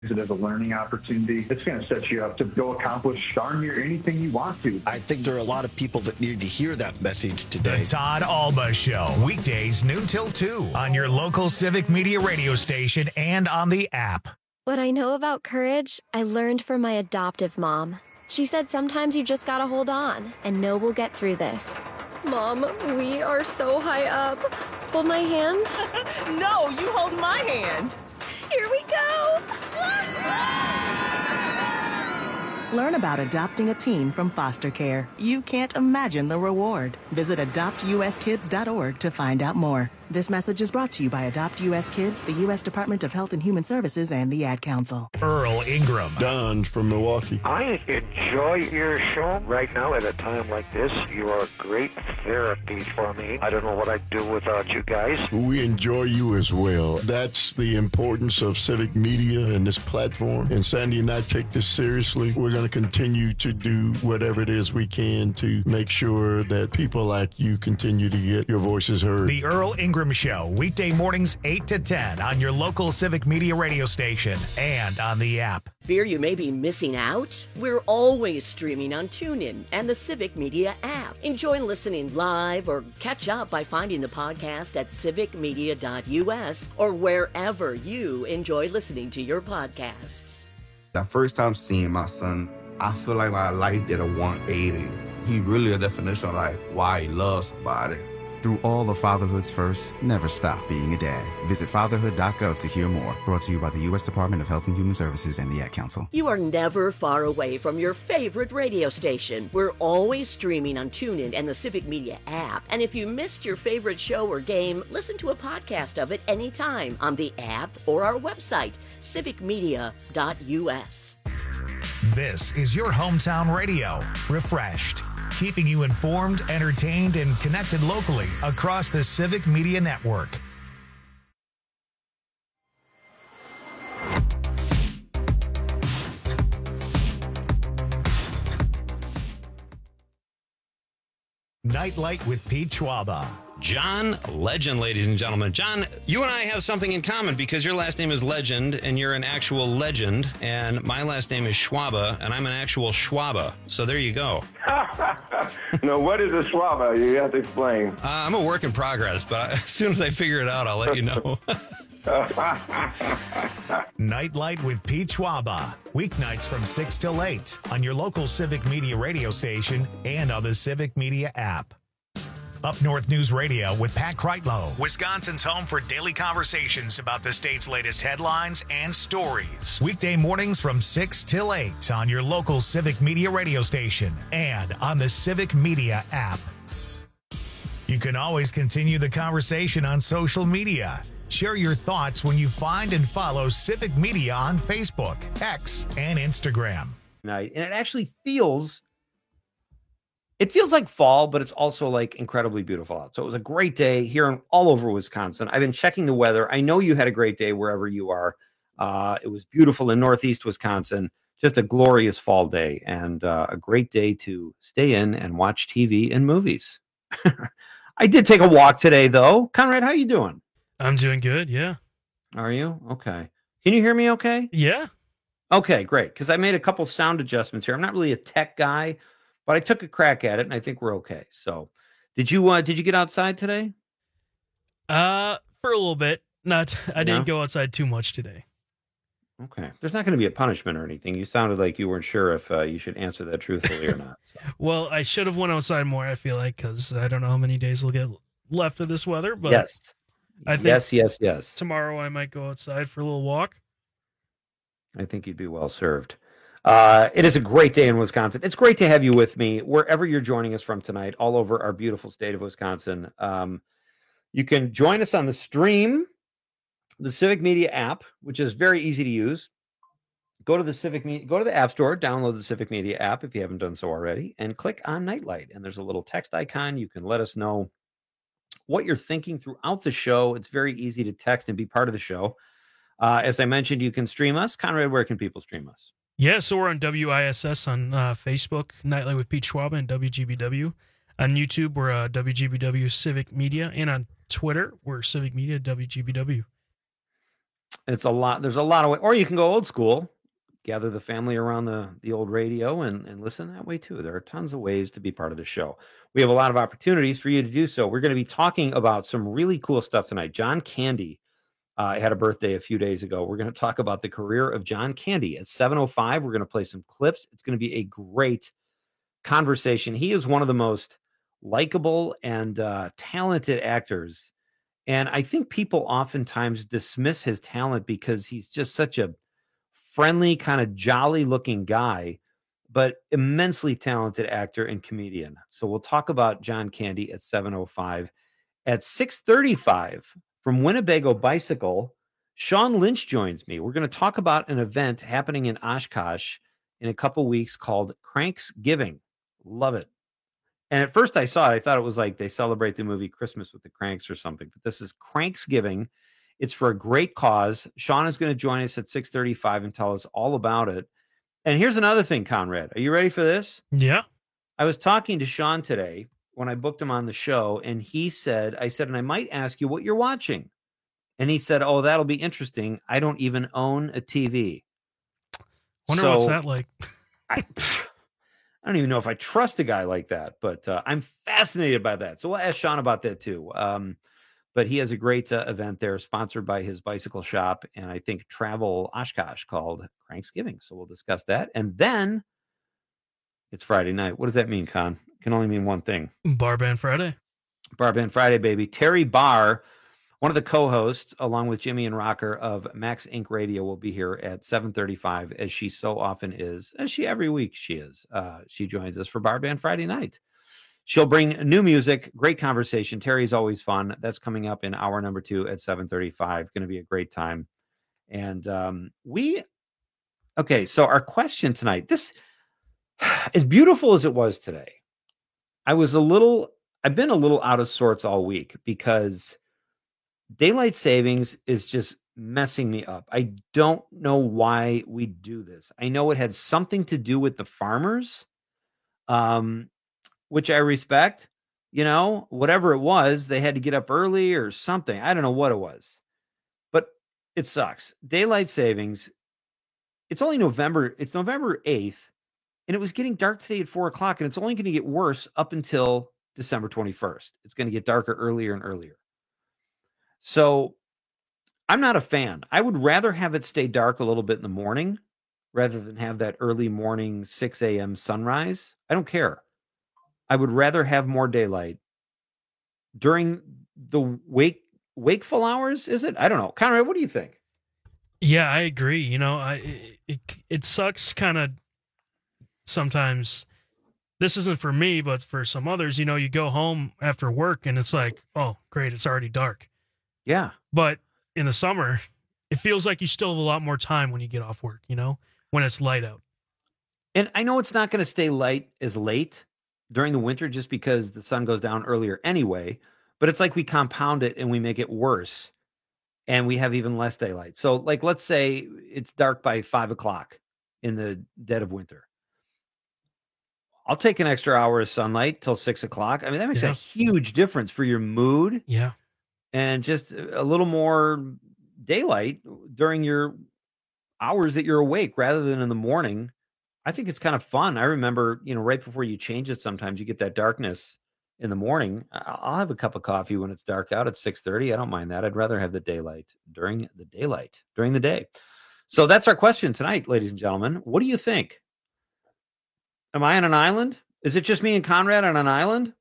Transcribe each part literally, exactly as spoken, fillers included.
it as a learning opportunity. It's going to set you up to go accomplish darn near anything you want to. I think there are a lot of people that need to hear that message today. The Todd Alba Show, weekdays noon till two on your local Civic Media radio station and on the app. What I know about courage, I learned from my adoptive mom. She said sometimes you just gotta hold on and know we'll get through this. Mom, we are so high up. Hold my hand. No, you hold my hand. Here we go. Learn about adopting a teen from foster care. You can't imagine the reward. Visit adopt u s kids dot org to find out more. This message is brought to you by Adopt U S Kids, the U S Department of Health and Human Services, and the Ad Council. Earl Ingram. Don from Milwaukee. I enjoy your show right now at a time like this. You are great therapy for me. I don't know what I'd do without you guys. We enjoy you as well. That's the importance of civic media and this platform. And Sandy and I take this seriously. We're going to continue to do whatever it is we can to make sure that people like you continue to get your voices heard. The Earl Ingram Show, weekday mornings eight to ten on your local Civic Media radio station and on the app. Fear you may be missing out? We're always streaming on TuneIn and the Civic Media app. Enjoy listening live or catch up by finding the podcast at civic media dot u s or wherever you enjoy listening to your podcasts. The first time seeing my son, I feel like my life did a one eighty. He really a definition of like why he loves somebody. Through all of fatherhood's first, never stop being a dad. Visit fatherhood dot gov to hear more. Brought to you by the U S Department of Health and Human Services and the Ad Council. You are never far away from your favorite radio station. We're always streaming on TuneIn and the Civic Media app. And if you missed your favorite show or game, listen to a podcast of it anytime on the app or our website, civic media dot u s. This is your hometown radio, refreshed, keeping you informed, entertained, and connected locally across the Civic Media Network. Nightlight with Pete Schwaba. John Legend, ladies and gentlemen. John, you and I have something in common because your last name is Legend and you're an actual legend, and my last name is Schwaba and I'm an actual Schwaba. So there you go. No, what is a Schwaba? You have to explain. Uh, I'm a work in progress, but as soon as I figure it out, I'll let you know. Nightlight with Pete Schwaba. Weeknights from six till eight on your local Civic Media radio station and on the Civic Media app. Up North News Radio with Pat Kreitlow, Wisconsin's home for daily conversations about the state's latest headlines and stories. Weekday mornings from six till eight on your local Civic Media radio station and on the Civic Media app. You can always continue the conversation on social media. Share your thoughts when you find and follow Civic Media on Facebook, X, and Instagram. Night, and it actually feels... It feels like fall, but it's also like incredibly beautiful out. So it was a great day here in, all over Wisconsin. I've been checking the weather. I know you had a great day wherever you are. Uh, it was beautiful in Northeast Wisconsin. Just a glorious fall day and uh, a great day to stay in and watch T V and movies. I did take a walk today, though. Conrad, how you doing? I'm doing good, yeah. Are you? Okay. Can you hear me okay? Yeah. Okay, great. Because I made a couple sound adjustments here. I'm not really a tech guy, but I took a crack at it, and I think we're okay. So, did you uh, did you get outside today? Uh, for a little bit. Not. I didn't No? go outside too much today. Okay. There's not going to be a punishment or anything. You sounded like you weren't sure if uh, you should answer that truthfully or not. So. Well, I should have went outside more, I feel like, because I don't know how many days we'll get left of this weather. But Yes. I think Yes, yes, yes. tomorrow I might go outside for a little walk. I think you'd be well served. Uh, it is a great day in Wisconsin. It's great to have you with me wherever you're joining us from tonight, all over our beautiful state of Wisconsin. Um, you can join us on the stream, the Civic Media app, which is very easy to use. Go to the Civic Media, go to the App Store, download the Civic Media app if you haven't done so already, and click on Nightlight. And there's a little text icon. You can let us know what you're thinking throughout the show. It's very easy to text and be part of the show. Uh, as I mentioned, you can stream us. Conrad, where can people stream us? Yeah, so we're on W I S S on uh, Facebook, Nightlight with Pete Schwab and W G B W. On YouTube, we're uh, W G B W Civic Media. And on Twitter, we're Civic Media W G B W. It's a lot. There's a lot of way, or you can go old school, gather the family around the, the old radio and, and listen that way too. There are tons of ways to be part of the show. We have a lot of opportunities for you to do so. We're going to be talking about some really cool stuff tonight. John Candy uh, had a birthday a few days ago. We're going to talk about the career of John Candy at seven oh five. We're going to play some clips. It's going to be a great conversation. He is one of the most likable and uh, talented actors. And I think people oftentimes dismiss his talent because he's just such a friendly, kind of jolly looking guy, but immensely talented actor and comedian. So we'll talk about John Candy at seven oh five. At six thirty-five from Winnebago Bicycle, Sean Lynch joins me. We're going to talk about an event happening in Oshkosh in a couple weeks called Cranksgiving. Love it. And at first I saw it, I thought it was like they celebrate the movie Christmas with the Cranks or something, but this is Cranksgiving. It's for a great cause. Sean is going to join us at six thirty-five and tell us all about it. And here's another thing, Conrad. Are you ready for this? Yeah. I was talking to Sean today when I booked him on the show, and he said, I said, and I might ask you what you're watching. And he said, oh, that'll be interesting. I don't even own a T V. Wonder so, what's that like? I, I don't even know if I trust a guy like that, but uh, I'm fascinated by that. So we'll ask Sean about that too. Um, but he has a great uh, event there sponsored by his bicycle shop and I think Travel Oshkosh called Cranksgiving. So we'll discuss that. And then it's Friday night. What does that mean, Con? It can only mean one thing. Bar Band Friday. Bar Band Friday, baby. Terry Barr, one of the co-hosts, along with Jimmy and Rocker of Max Incorporated. Radio, will be here at seven thirty-five, as she so often is, as she every week she is. Uh, she joins us for Bar Band Friday night. She'll bring new music, great conversation. Terry's always fun. That's coming up in hour number two at seven thirty-five. Going to be a great time. And um, we, okay, so our question tonight, this, as beautiful as it was today, I was a little, I've been a little out of sorts all week because daylight savings is just messing me up. I don't know why we do this. I know it had something to do with the farmers, um, which I respect. You know, whatever it was, they had to get up early or something. I don't know what it was, but it sucks. Daylight savings. It's only November. It's November eighth, and it was getting dark today at four o'clock, and it's only going to get worse up until December twenty-first. It's going to get darker earlier and earlier. So I'm not a fan. I would rather have it stay dark a little bit in the morning rather than have that early morning six a.m. sunrise. I don't care. I would rather have more daylight during the wake wakeful hours. Is it? I don't know. Conrad, what do you think? Yeah, I agree. You know, I it it, it sucks kind of sometimes. This isn't for me, but for some others, you know, you go home after work and it's like, oh, great, it's already dark. Yeah. But in the summer, it feels like you still have a lot more time when you get off work, you know, when it's light out. And I know it's not going to stay light as late during the winter just because the sun goes down earlier anyway, but it's like we compound it and we make it worse and we have even less daylight. So like, let's say it's dark by five o'clock in the dead of winter. I'll take an extra hour of sunlight till six o'clock. I mean, that makes Yeah. a huge difference for your mood. Yeah. And just a little more daylight during your hours that you're awake rather than in the morning. I think it's kind of fun. I remember, you know, right before you change it, sometimes you get that darkness in the morning. I- I'll have a cup of coffee when it's dark out at six thirty. I don't mind that. I'd rather have the daylight during the daylight during the day. So that's our question tonight, ladies and gentlemen. What do you think? Am I on an island? Is it just me and Conrad on an island?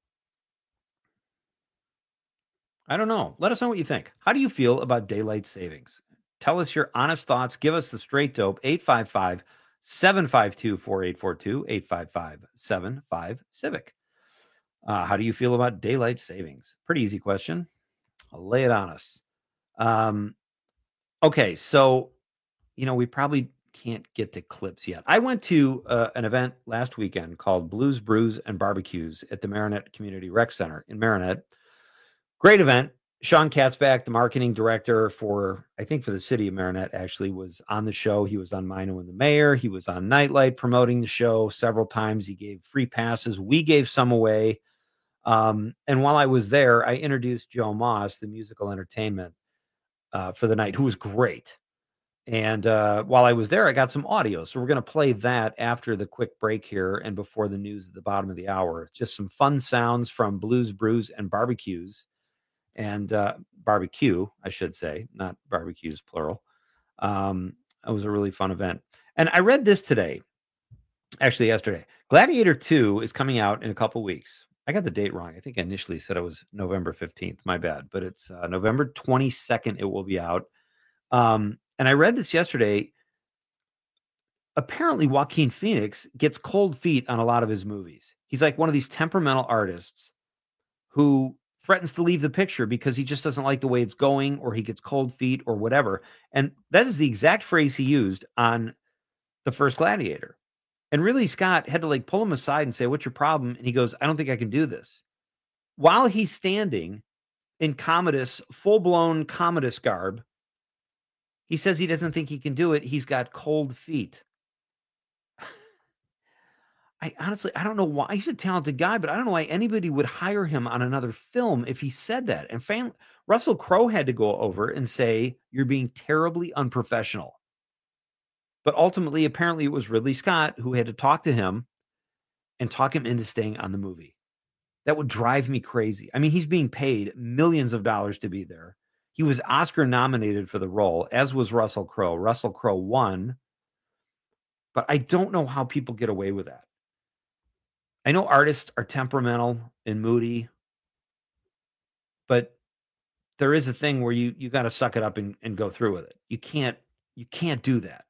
I don't know. Let us know what you think. How do you feel about daylight savings? Tell us your honest thoughts. Give us the straight dope. eight five five, seven five two, four eight four two, eight five five, seven five, Civic. Uh, how do you feel about daylight savings? Pretty easy question. I'll lay it on us. Um, okay, so, you know, we probably can't get to clips yet. I went to uh, an event last weekend called Blues, Brews, and Barbecues at the Marinette Community Rec Center in Marinette. Great event. Sean Katzbach, the marketing director for, I think for the city of Marinette, actually was on the show. He was on Mino and the Mayor. He was on Nightlight promoting the show several times. He gave free passes. We gave some away. Um, and while I was there, I introduced Joe Moss, the musical entertainment uh, for the night, who was great. And uh, while I was there, I got some audio. So we're going to play that after the quick break here and before the news at the bottom of the hour. It's just some fun sounds from Blues, Brews, and Barbecues. And uh, barbecue, I should say, not barbecues, plural. Um, it was a really fun event. And I read this today, actually yesterday. Gladiator two is coming out in a couple weeks. I got the date wrong. I think I initially said it was November fifteenth. My bad. But it's uh, November twenty-second. It will be out. Um, and I read this yesterday. Apparently, Joaquin Phoenix gets cold feet on a lot of his movies. He's like one of these temperamental artists who threatens to leave the picture because he just doesn't like the way it's going, or he gets cold feet or whatever. And that is the exact phrase he used on the first Gladiator. And Ridley Scott had to like pull him aside and say, "What's your problem?" And he goes, "I don't think I can do this." While he's standing in Commodus, full-blown Commodus garb, he says he doesn't think he can do it. He's got cold feet. I honestly, I don't know why. He's a talented guy, but I don't know why anybody would hire him on another film if he said that. And fan, Russell Crowe had to go over and say, "You're being terribly unprofessional." But ultimately, apparently, it was Ridley Scott who had to talk to him and talk him into staying on the movie. That would drive me crazy. I mean, he's being paid millions of dollars to be there. He was Oscar nominated for the role, as was Russell Crowe. Russell Crowe won. But I don't know how people get away with that. I know artists are temperamental and moody, but there is a thing where you you got to suck it up and, and go through with it. You can't you can't do that.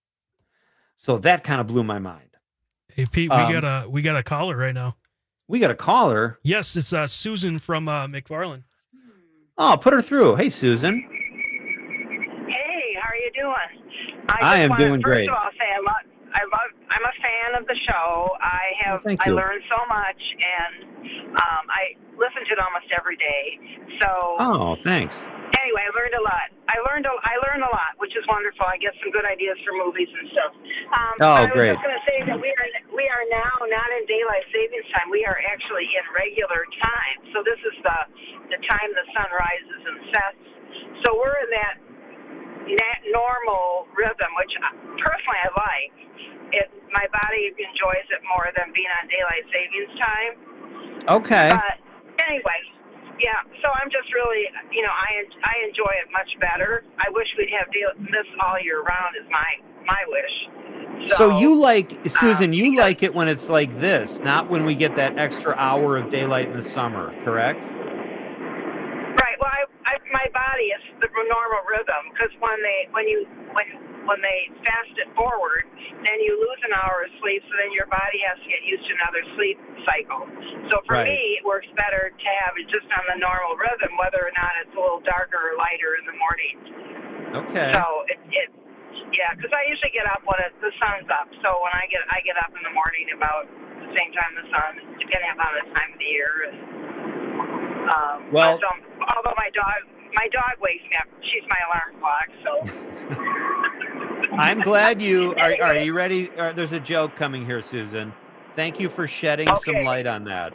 So that kind of blew my mind. Hey Pete, we Um, got a we got a caller right now. We got a caller. Yes, it's uh, Susan from uh, McFarland. Oh, put her through. Hey, Susan. Hey, how are you doing? I, I just am wanna, doing first great. First of all, say I love, I love, I'm a fan of the show. I have, thank I you. learned so much, and um, I listen to it almost every day. So, Oh, thanks. anyway, I learned a lot. I learned, a, I learned a lot, which is wonderful. I get some good ideas for movies and stuff. Um, Oh, I was great. just going to say that we are, we are now not in daylight savings time. We are actually in regular time. So this is the, the time the sun rises and sets. So we're in that nat- normal rhythm, which I- personally I like. It, my body enjoys it more than being on daylight savings time. Okay. But anyway, yeah. So I'm just really, you know, I I enjoy it much better. I wish we'd have day- this all year round. Is my my wish. So, you like, Susan, you like it when it's like this, not when we get that extra hour of daylight in the summer, correct? Right. Well, I, I my body is the normal rhythm because when they when you when when they fast it forward, then you lose an hour of sleep, so then your body has to get used to another sleep cycle. So for Right. me, it works better to have it just on the normal rhythm, whether or not it's a little darker or lighter in the morning. Okay. So it, it yeah, because I usually get up when it, the sun's up. So when I get I get up in the morning about the same time the sun, depending upon the time of the year. And, um, Well- but, um, although my dog my dog wakes me up, she's my alarm clock. So. I'm glad you are. Are you ready? Are, there's a joke coming here, Susan. Thank you for shedding some Okay. light on that.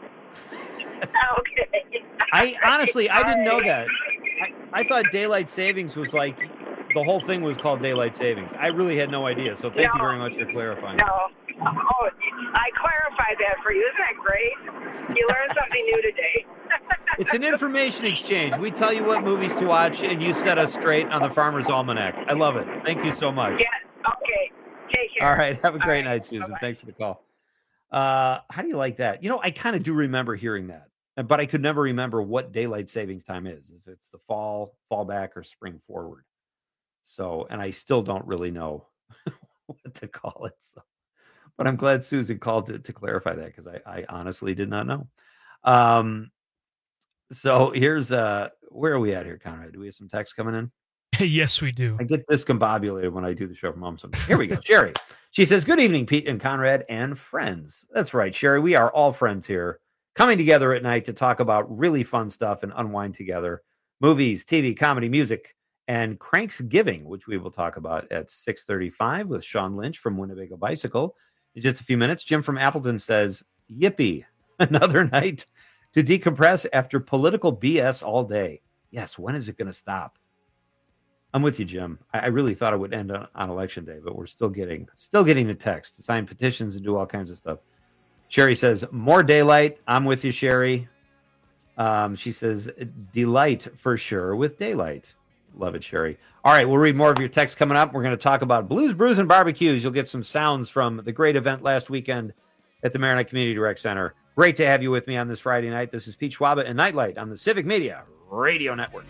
Okay. I honestly, I didn't know that. I, I thought daylight savings was like the whole thing was called daylight savings. I really had no idea. So thank you No. very much for clarifying. No. Oh, I clarified that for you. Isn't that great? You learned something new today. It's an information exchange. We tell you what movies to watch, and you set us straight on the Farmer's Almanac. I love it. Thank you so much. Yeah. Okay. Take care. All right. Have a great night, Susan. Thanks for the call. Uh, how do you like that? You know, I kind of do remember hearing that, but I could never remember what daylight savings time is. If it's the fall, fall back, or spring forward. So, and I still don't really know what to call it. So, but I'm glad Susan called to, to clarify that because I, I honestly did not know. Um, so here's uh, where are we at here, Conrad? Do we have some text coming in? Yes, we do. I get discombobulated when I do the show from home. Sometimes. Here we go. Sherry. She says, "Good evening, Pete and Conrad and friends." That's right, Sherry. We are all friends here, coming together at night to talk about really fun stuff and unwind together. Movies, T V, comedy, music, and Cranksgiving, which we will talk about at six thirty-five with Sean Lynch from Winnebago Bicycle. In just a few minutes, Jim from Appleton says, "Yippee, another night to decompress after political B S all day." Yes, when is it going to stop? I'm with you, Jim. I, I really thought it would end on, on election day, but we're still getting still getting the text, sign petitions, and do all kinds of stuff. Sherry says, more daylight. I'm with you, Sherry. Um, she says, delight for sure with daylight. Love it, Sherry. All right, we'll read more of your text coming up. We're going to talk about Blues, Brews, and Barbecues. You'll get some sounds from the great event last weekend at the Marinette Community Rec Center. Great to have you with me on this Friday night. This is Pete Schwaba and Nightlight on the Civic Media Radio Network.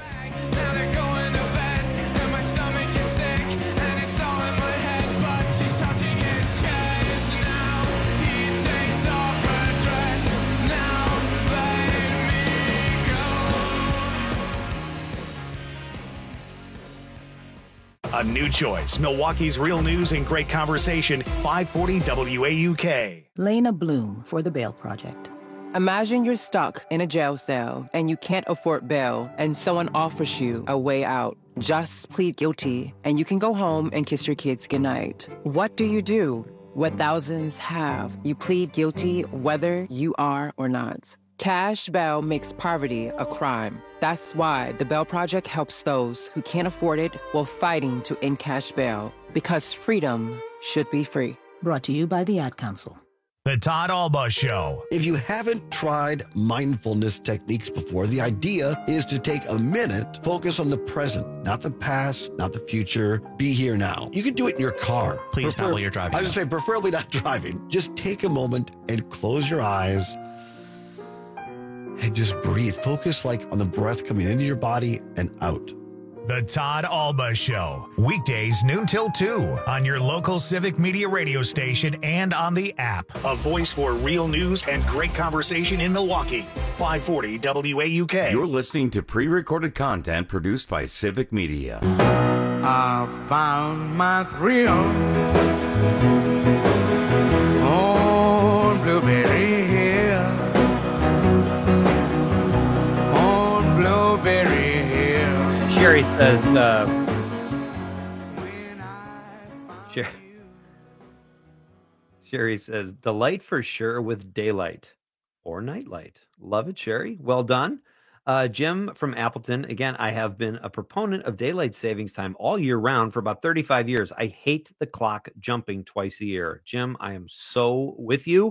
A new choice. Milwaukee's real news and great conversation. five forty W A U K. Lena Bloom for the Bail Project. Imagine you're stuck in a jail cell and you can't afford bail and someone offers you a way out. Just plead guilty and you can go home and kiss your kids goodnight. What do you do? What thousands have. You plead guilty whether you are or not. Cash bail makes poverty a crime. That's why the Bail Project helps those who can't afford it while fighting to end cash bail. Because freedom should be free. Brought to you by the Ad Council. The Todd Alba Show. If you haven't tried mindfulness techniques before, the idea is to take a minute, focus on the present, not the past, not the future. Be here now. You can do it in your car. Please Prefer- not while you're driving. I would say preferably not driving. Just take a moment and close your eyes and just breathe. Focus like on the breath coming into your body and out. The Todd Alba Show. Weekdays noon till two on your local Civic Media radio station and on the app. A voice for real news and great conversation in Milwaukee. five forty W A U K. You're listening to pre-recorded content produced by Civic Media. I found my thrill on Blueberry Hill. On Blueberry Hill. Sherry says, uh, Sher- Sherry says, delight for sure with daylight or nightlight. Love it, Sherry. Well done. Uh, Jim from Appleton. Again, I have been a proponent of daylight savings time all year round for about thirty-five years. I hate the clock jumping twice a year. Jim, I am so with you.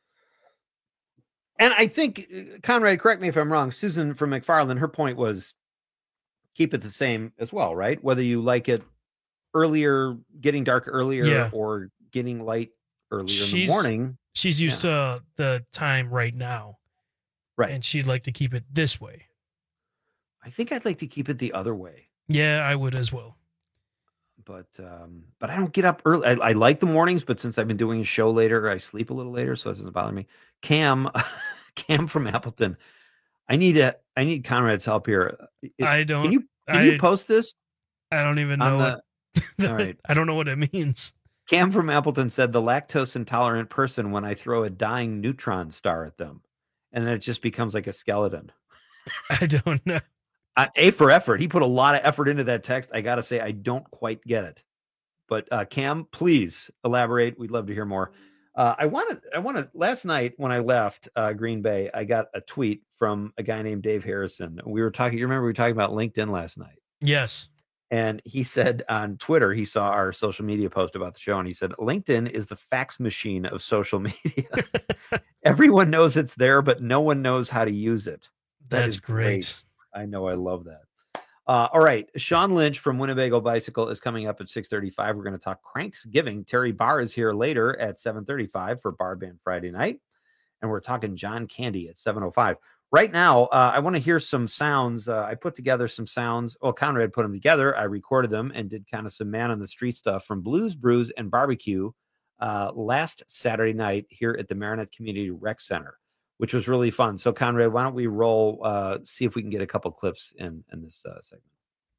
And I think, Conrad, correct me if I'm wrong, Susan from McFarland, her point was keep it the same as well, right? Whether you like it earlier, getting dark earlier, Yeah. or getting light earlier She's, in the morning. She's used to the time right now. Right. And she'd like to keep it this way. I think I'd like to keep it the other way. Yeah, I would as well. But um, but I don't get up early. I, I like the mornings, but since I've been doing a show later, I sleep a little later, so it doesn't bother me. Cam, Cam from Appleton. I need a I need Conrad's help here. It- I don't. Can you can I, you post this? I don't even on know. the- what, All right. I don't know what it means. Cam from Appleton said the lactose intolerant person when I throw a dying neutron star at them, and then it just becomes like a skeleton. I don't know. Uh, A for effort. He put a lot of effort into that text. I got to say, I don't quite get it. But uh, Cam, please elaborate. We'd love to hear more. Uh, I wanted, I wanted. Last night when I left uh, Green Bay, I got a tweet from a guy named Dave Harrison. We were talking. You remember we were talking about LinkedIn last night, Yes. and he said on Twitter he saw our social media post about the show, and he said LinkedIn is the fax machine of social media. Everyone knows it's there, but no one knows how to use it. That That's is great. I know. I love that. Uh, all right. Sean Lynch from Winnebago Bicycle is coming up at six thirty-five. We're going to talk Cranksgiving. Terry Barr is here later at seven thirty-five for Bar Band Friday night. And we're talking John Candy at seven oh five. Right now, uh, I want to hear some sounds. Uh, I put together some sounds. Well, Conrad put them together. I recorded them and did kind of some man on the street stuff from Blues, Brews, and Barbecue uh, last Saturday night here at the Marinette Community Rec Center, which was really fun. So, Conrad, why don't we roll, uh, see if we can get a couple clips in, in this uh, segment.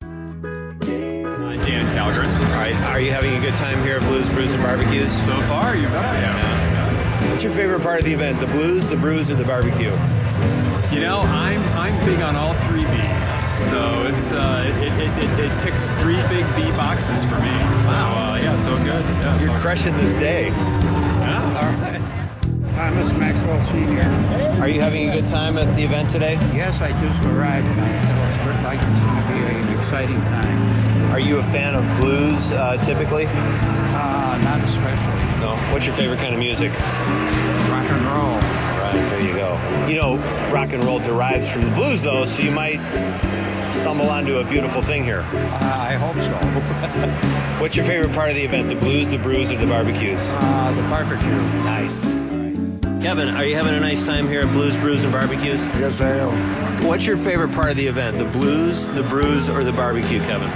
Uh, Dan Calgren. All right, are you having a good time here at Blues, Brews, and Barbecues? So far, you bet I am. Yeah. What's your favorite part of the event? The blues, the brews, or the barbecue? You know, I'm I'm big on all three B's. So it's uh, it, it, it, it ticks three big B boxes for me. So uh, yeah, so good. Yeah, You're so crushing this day. Yeah. All right. Thomas Maxwell Senior Are you having a good time at the event today? Yes, I just arrived, and I feel it's like it's going to be an exciting time. Are you a fan of blues uh, typically? Uh, not especially. No. What's your favorite kind of music? Rock and roll. All right, there you go. You know, rock and roll derives from the blues, though, so you might stumble onto a beautiful thing here. Uh, I hope so. What's your favorite part of the event? The blues, the brews, or the barbecues? Uh, the barbecue. Nice. Kevin, are you having a nice time here at Blues, Brews, and Barbecues? Yes, I am. What's your favorite part of the event? The blues, the brews, or the barbecue, Kevin?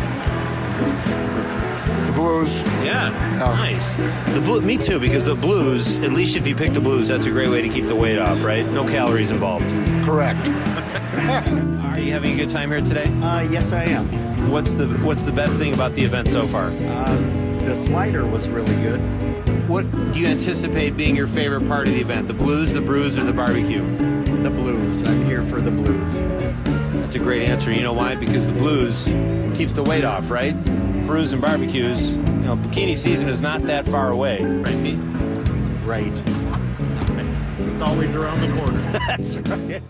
The blues. Yeah, nice. The blue, me too, because the blues, at least if you pick the blues, that's a great way to keep the weight off, right? No calories involved. Correct. Are you having a good time here today? Uh, yes, I am. What's the What's the best thing about the event so far? Um, the slider was really good. What do you anticipate being your favorite part of the event? The blues, the brews, or the barbecue? The blues. I'm here for the blues. That's a great answer. You know why? Because the blues keeps the weight off, right? Brews and barbecues. You know, bikini season is not that far away, right, Pete? Right. It's always around the corner. That's right.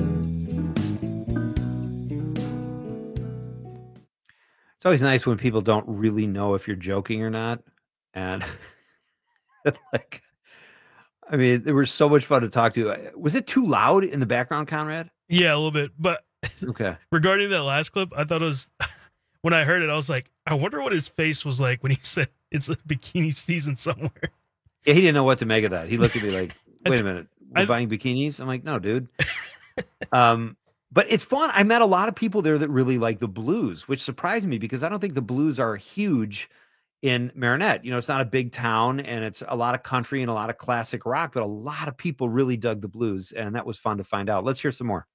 It's always nice when people don't really know if you're joking or not. And like, I mean, they were so much fun to talk to. Was it too loud in the background, Conrad? Yeah, a little bit. But okay. Regarding that last clip, I thought it was, when I heard it, I was like, I wonder what his face was like when he said it's a bikini season somewhere. Yeah, he didn't know what to make of that. He looked at me like, wait a minute, we're I, buying bikinis? I'm like, no, dude. um, But it's fun. I met a lot of people there that really like the blues, which surprised me because I don't think the blues are huge in Marinette. You know, it's not a big town and it's a lot of country and a lot of classic rock, but a lot of people really dug the blues, and that was fun to find out. Let's hear some more.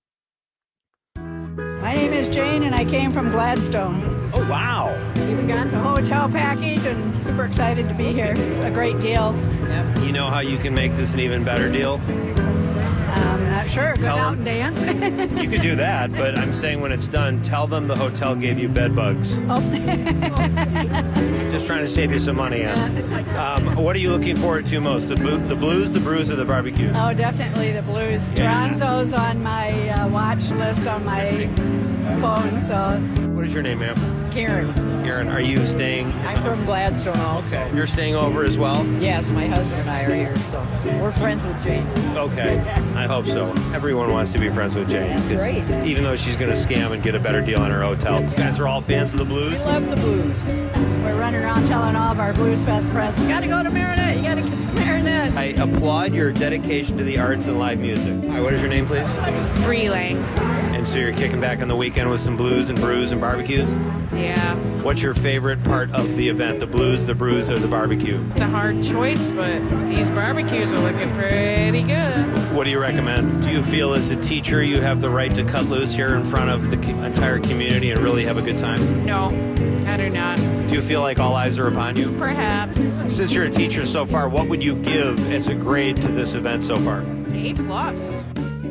My name is Jane, and I came from Gladstone. Oh, wow. Even got the hotel package and super excited to be here. It's a great deal. You know how you can make this an even better deal? Um, not sure. Go Tell out and them- dance. You could do that, but I'm saying when it's done, tell them the hotel gave you bed bugs. Oh. Just trying to save you some money on. Um, what are you looking forward to most? The, bu- the blues, the brews, or the barbecue? Oh, definitely the blues. Yeah. Tronzo's on my uh, watch list on my phone. So What is your name, ma'am? Karen. Karen, are you staying? I'm from Gladstone also. You're staying over as well? Yes, my husband and I are here, so we're friends with Jane. Okay, I hope so. Everyone wants to be friends with Jane. That's 'cause right. Even though she's going to scam and get a better deal on her hotel. You guys are all fans of the blues? We love the blues. we're running around telling all of our Blues Fest friends, you got to go to Marinette. You got to get to Marinette. I applaud your dedication to the arts and live music. All right, what is your name, please? Freeling. And so you're kicking back on the weekend with some blues and brews and barbecues? Yeah. What's your favorite part of the event? The blues, the brews, or the barbecue? It's a hard choice, but these barbecues are looking pretty good. What do you recommend? Do you feel as a teacher you have the right to cut loose here in front of the co- entire community and really have a good time? No, I do not. Do you feel like all eyes are upon you? Perhaps. Since you're a teacher so far, what would you give as a grade to this event so far? A plus.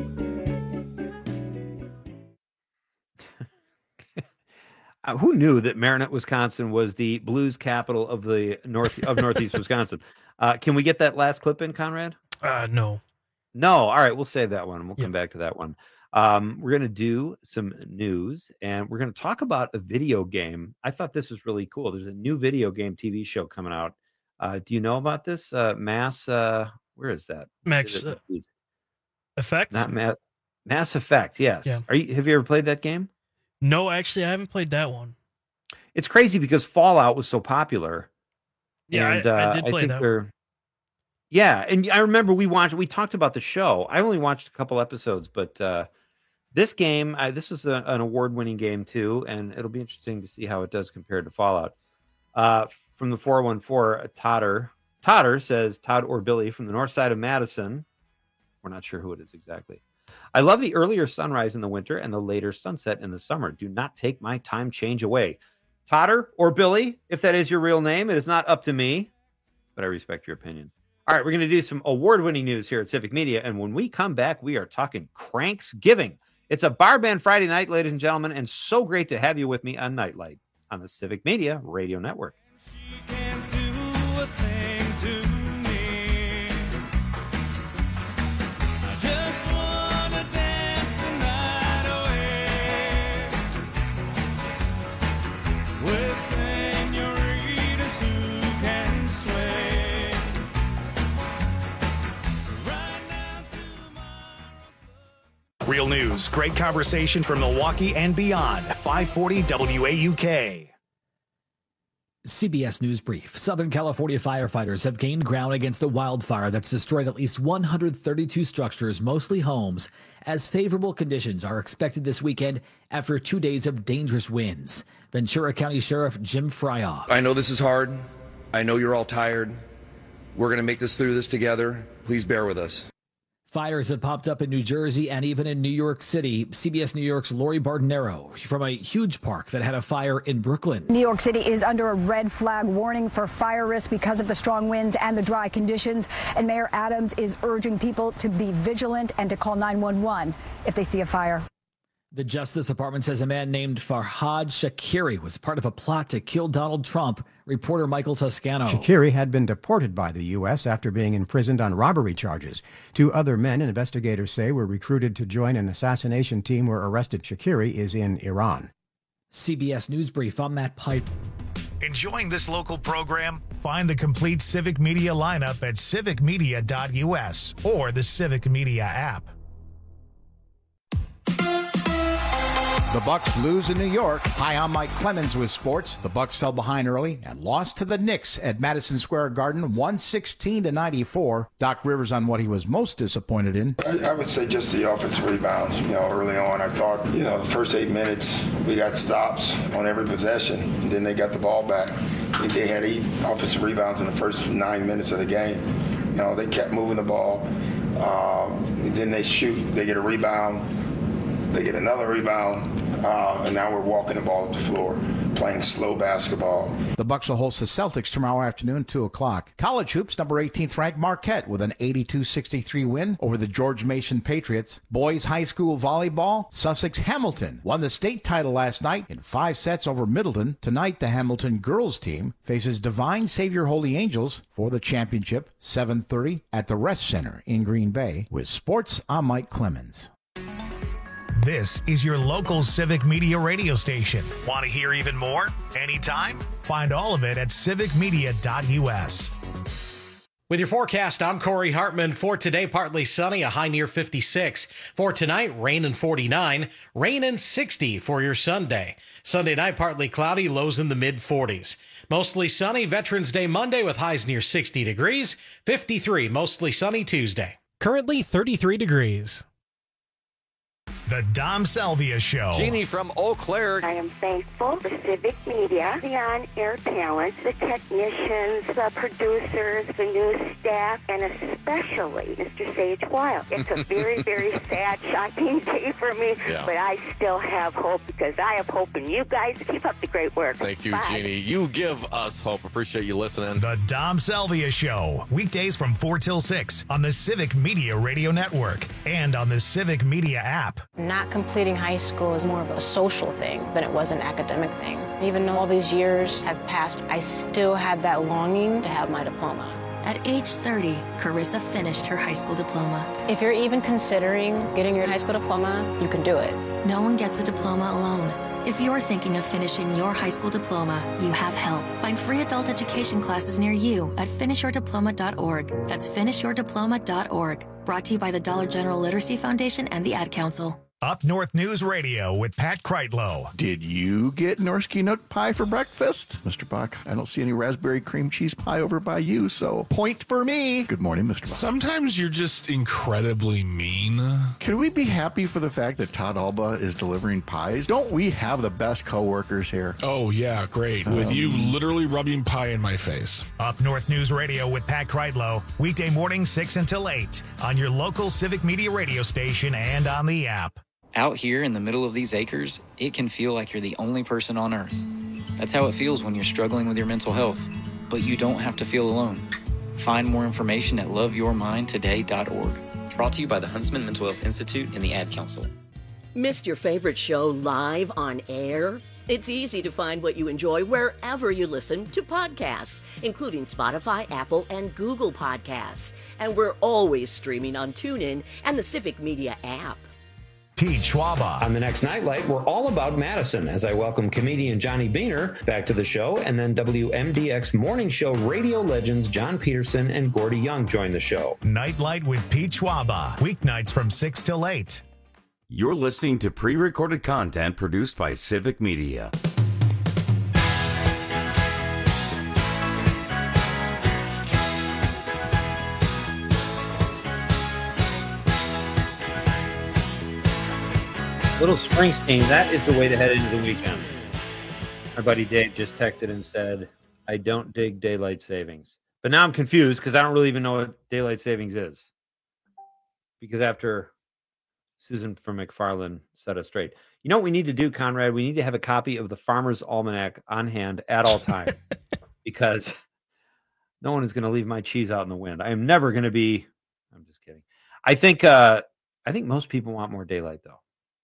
Uh, who knew that Marinette, Wisconsin was the blues capital of the north of Northeast Wisconsin? Uh, can we get that last clip in, Conrad? Uh, no. No. All right. We'll save that one. We'll come back to that one. Um, we're going to do some news and we're going to talk about a video game. I thought this was really cool. There's a new video game T V show coming out. Uh, do you know about this? Uh, Mass, uh, where is that? Max Is it- uh, Effect? Not Mass, Mass Effect. Yes. Yeah. Are you, have you ever played that game? No, actually, I haven't played that one. It's crazy because Fallout was so popular. Yeah, and, I, I uh, did play think that. they're- Yeah, and I remember we watched, we talked about the show. I only watched a couple episodes, but uh, this game, I, this is a, an award-winning game too, and it'll be interesting to see how it does compared to Fallout. Uh, from the four one four, Totter, Totter says, Todd or Billy from the north side of Madison. We're not sure who it is exactly. I love the earlier sunrise in the winter and the later sunset in the summer. Do not take my time change away. Totter or Billy, if that is your real name, it is not up to me, but I respect your opinion. All right, we're going to do some award-winning news here at Civic Media, and when we come back, we are talking Cranksgiving. It's a bar band Friday night, ladies and gentlemen, and so great to have you with me on Nightlight on the Civic Media Radio Network. local news, great conversation from Milwaukee and beyond. five forty W A U K. C B S News Brief. Southern California firefighters have gained ground against a wildfire that's destroyed at least one hundred thirty-two structures, mostly homes, as favorable conditions are expected this weekend after two days of dangerous winds. Ventura County Sheriff Jim Fryoff. I know this is hard. I know you're all tired. We're going to make this through this together. Please bear with us. Fires have popped up in New Jersey and even in New York City. C B S New York's Lori Bardinero from a huge park that had a fire in Brooklyn. New York City is under a red flag warning for fire risk because of the strong winds and the dry conditions. And Mayor Adams is urging people to be vigilant and to call nine one one if they see a fire. The Justice Department says a man named Farhad Shakiri was part of a plot to kill Donald Trump. Reporter Michael Toscano. Shakiri had been deported by the U S after being imprisoned on robbery charges. Two other men, investigators say, were recruited to join an assassination team where arrested Shakiri is in Iran. C B S News Brief, I'm Matt Pipe. Enjoying this local program? Find the complete Civic Media lineup at civic media dot U S or the Civic Media app. The Bucks lose in New York. Hi, I'm Mike Clemens with sports. The Bucks fell behind early and lost to the Knicks at Madison Square Garden, one sixteen to ninety-four. Doc Rivers on what he was most disappointed in. I, I would say just the offensive rebounds. You know, early on, I thought, you know, the first eight minutes, we got stops on every possession, and then they got the ball back. I think they had eight offensive rebounds in the first nine minutes of the game. You know, they kept moving the ball. Um, then they shoot, they get a rebound. They get another rebound, uh, and now we're walking the ball up the floor, playing slow basketball. The Bucks will host the Celtics tomorrow afternoon, two o'clock. College hoops, number eighteenth ranked Marquette with an eighty-two sixty-three win over the George Mason Patriots. Boys high school volleyball, Sussex Hamilton won the state title last night in five sets over Middleton. Tonight, the Hamilton girls team faces Divine Savior Holy Angels for the championship, seven thirty at the Rest Center in Green Bay. With sports, I'm Mike Clemens. This is your local Civic Media radio station. Want to hear even more? Anytime? Find all of it at civic media dot U S. With your forecast, I'm Corey Hartman. For today, partly sunny, a high near fifty-six. For tonight, rain and forty-nine, rain and sixty for your Sunday. Sunday night, partly cloudy, lows in the mid forties. Mostly sunny, Veterans Day Monday with highs near sixty degrees. fifty-three, mostly sunny Tuesday. Currently thirty-three degrees. The Dom Salvia Show. Jeannie from Eau Claire. I am thankful for Civic Media, the on-air talent, the technicians, the producers, the news staff, and especially Mister Sage Wild. It's a very, very sad, shocking day for me, yeah. But I still have hope because I have hope in you guys. Keep up the great work. Thank you, Bye. Jeannie. You give us hope. Appreciate you listening. The Dom Salvia Show. Weekdays from four till six on the Civic Media Radio Network and on the Civic Media app. Not completing high school is more of a social thing than it was an academic thing. Even though all these years have passed, I still had that longing to have my diploma. At age thirty, Carissa finished her high school diploma. If you're even considering getting your high school diploma, you can do it. No one gets a diploma alone. If you're thinking of finishing your high school diploma, you have help. Find free adult education classes near you at finish your diploma dot org. That's finish your diploma dot org. Brought to you by the Dollar General Literacy Foundation and the Ad Council. Up North News Radio with Pat Kreitlow. Did you get Norsky Nook pie for breakfast? Mister Buck, I don't see any raspberry cream cheese pie over by you, so point for me. Good morning, Mister Buck. Sometimes you're just incredibly mean. Can we be happy for the fact that Todd Alba is delivering pies? Don't we have the best coworkers here? Oh, yeah, great. Um, with you literally rubbing pie in my face. Up North News Radio with Pat Kreitlow. Weekday morning, six until eight on your local Civic Media radio station and on the app. Out here in the middle of these acres, it can feel like you're the only person on earth. That's how it feels when you're struggling with your mental health. But you don't have to feel alone. Find more information at love your mind today dot org. Brought to you by the Huntsman Mental Health Institute and the Ad Council. Missed your favorite show live on air? It's easy to find what you enjoy wherever you listen to podcasts, including Spotify, Apple, and Google Podcasts. And we're always streaming on TuneIn and the Civic Media app. Pete Schwaba. On the next Nightlight, we're all about Madison as I welcome comedian Johnny Beaner back to the show, and then W M D X morning show radio legends John Peterson and Gordy Young join the show. Nightlight with Pete Schwaba. Weeknights from six till eight. You're listening to pre-recorded content produced by Civic Media. Little Springsteen, that is the way to head into the weekend. My buddy Dave just texted and said, I don't dig daylight savings. But now I'm confused because I don't really even know what daylight savings is. Because after Susan from McFarland set us straight. You know what we need to do, Conrad? We need to have a copy of the Farmer's Almanac on hand at all times. Because no one is going to leave my cheese out in the wind. I am never going to be... I'm just kidding. I think, uh, I think most people want more daylight, though,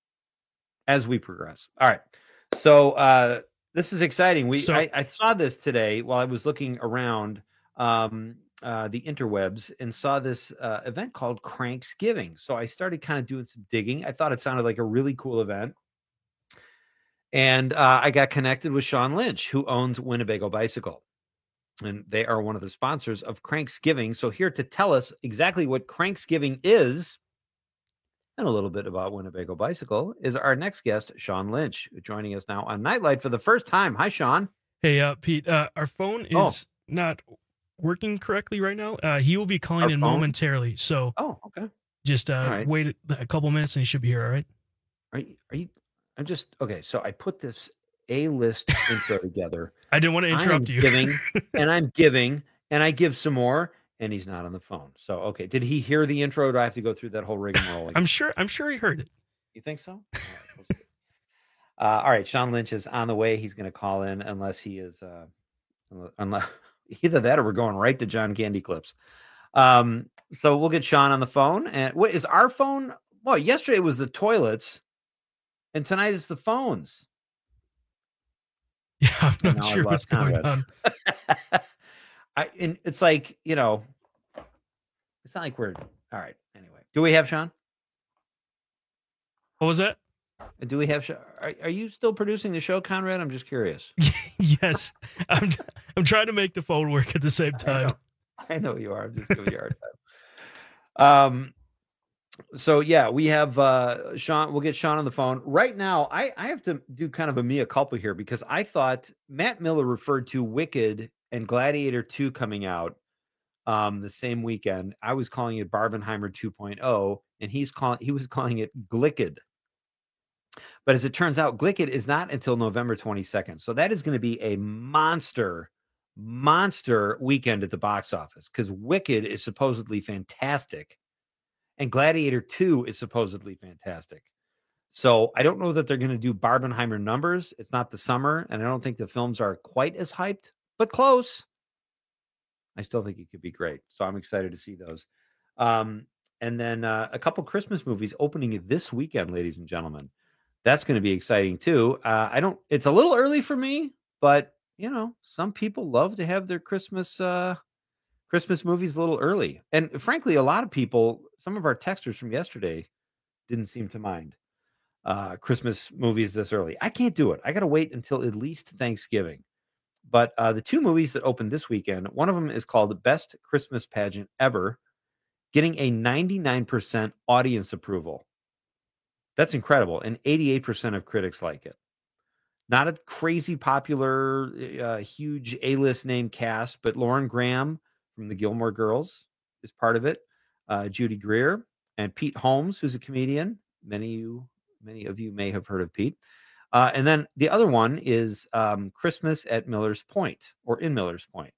as we progress. All right. So uh, this is exciting. We so, I, I saw this today while I was looking around um, uh, the interwebs and saw this uh, event called Cranksgiving. So I started kind of doing some digging. I thought it sounded like a really cool event. And uh, I got connected with Sean Lynch, who owns Winnebago Bicycle. And they are one of the sponsors of Cranksgiving. So here to tell us exactly what Cranksgiving is and a little bit about Winnebago Bicycle is our next guest, Sean Lynch, joining us now on Nightlight for the first time. Hi, Sean. Hey, uh, Pete. Uh, our phone is oh. not working correctly right now. Uh, he will be calling our in phone? momentarily. So, oh, okay. Just uh, right. wait a couple minutes and he should be here. All right. Are you? Are you? I'm just okay. So I put this A-list intro together. I didn't want to interrupt I'm you. Giving, and I'm giving, and I give some more. And he's not on the phone. So, okay. Did he hear the intro? Or do I have to go through that whole rigmarole again? I'm sure. I'm sure he heard it. You think so? All right, we'll see. uh, all right. Sean Lynch is on the way. He's going to call in unless he is, uh, unless either that or we're going right to John Candy clips. Um, so we'll get Sean on the phone. And what is our phone? Well, yesterday was the toilets, and tonight it's the phones. Yeah, I'm not sure what's going on. I, and it's like, you know, it's not like we're all right. Anyway, do we have Sean? What was that? Do we have Sean? Are, are you still producing the show, Conrad? I'm just curious. Yes, I'm. I'm trying to make the phone work at the same time. I know, I know you are. I'm just giving you a hard time. Um. So yeah, we have uh, Sean. We'll get Sean on the phone right now. I I have to do kind of a mea culpa here because I thought Matt Miller referred to Wicked and Gladiator two coming out um, the same weekend. I was calling it Barbenheimer two point oh, and he's calling he was calling it Glicked. But as it turns out, Glicked is not until November twenty-second. So that is going to be a monster, monster weekend at the box office because Wicked is supposedly fantastic, and Gladiator two is supposedly fantastic. So I don't know that they're going to do Barbenheimer numbers. It's not the summer, and I don't think the films are quite as hyped. But close. I still think it could be great. So I'm excited to see those. Um, and then uh, a couple Christmas movies opening this weekend, ladies and gentlemen. That's going to be exciting too. Uh, I don't, it's a little early for me, but you know, some people love to have their Christmas, uh, Christmas movies a little early. And frankly, a lot of people, some of our texters from yesterday didn't seem to mind uh, Christmas movies this early. I can't do it. I got to wait until at least Thanksgiving. But uh, the two movies that opened this weekend, one of them is called Best Christmas Pageant Ever, getting a ninety-nine percent audience approval. That's incredible. And eighty-eight percent of critics like it. Not a crazy popular, uh, huge A-list name cast, but Lauren Graham from the Gilmore Girls is part of it. Uh, Judy Greer and Pete Holmes, who's a comedian. Many of you, many of you may have heard of Pete. Uh, and then the other one is um, Christmas at Miller's Point or in Miller's Point.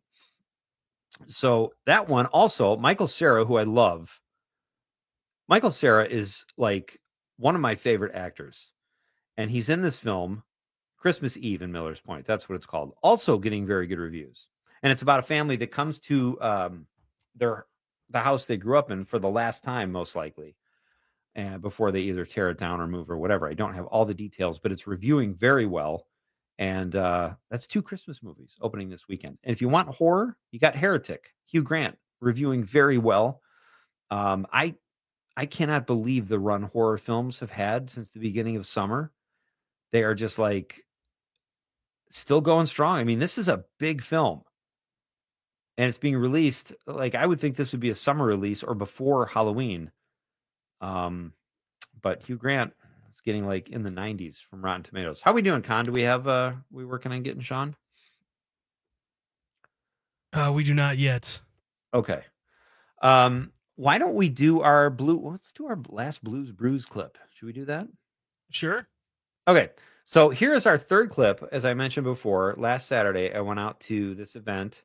So that one also, Michael Cera, who I love. Michael Cera is like one of my favorite actors. And he's in this film, Christmas Eve in Miller's Point. That's what it's called. Also getting very good reviews. And it's about a family that comes to um, their the house they grew up in for the last time, most likely. And before they either tear it down or move or whatever. I don't have all the details, but it's reviewing very well. And uh, that's two Christmas movies opening this weekend. And if you want horror, you got Heretic, Hugh Grant, reviewing very well. Um, I I cannot believe the run horror films have had since the beginning of summer. They are just like still going strong. I mean, this is a big film. And it's being released, like I would think this would be a summer release or before Halloween. Um, but Hugh Grant is getting like in the nineties from Rotten Tomatoes. How are we doing, Con? Do we have uh we working on getting Sean? Uh, we do not yet. Okay. Um, why don't we do our blue? Let's do our last Blues Brews clip. Should we do that? Sure. Okay. So here's our third clip. As I mentioned before, last Saturday, I went out to this event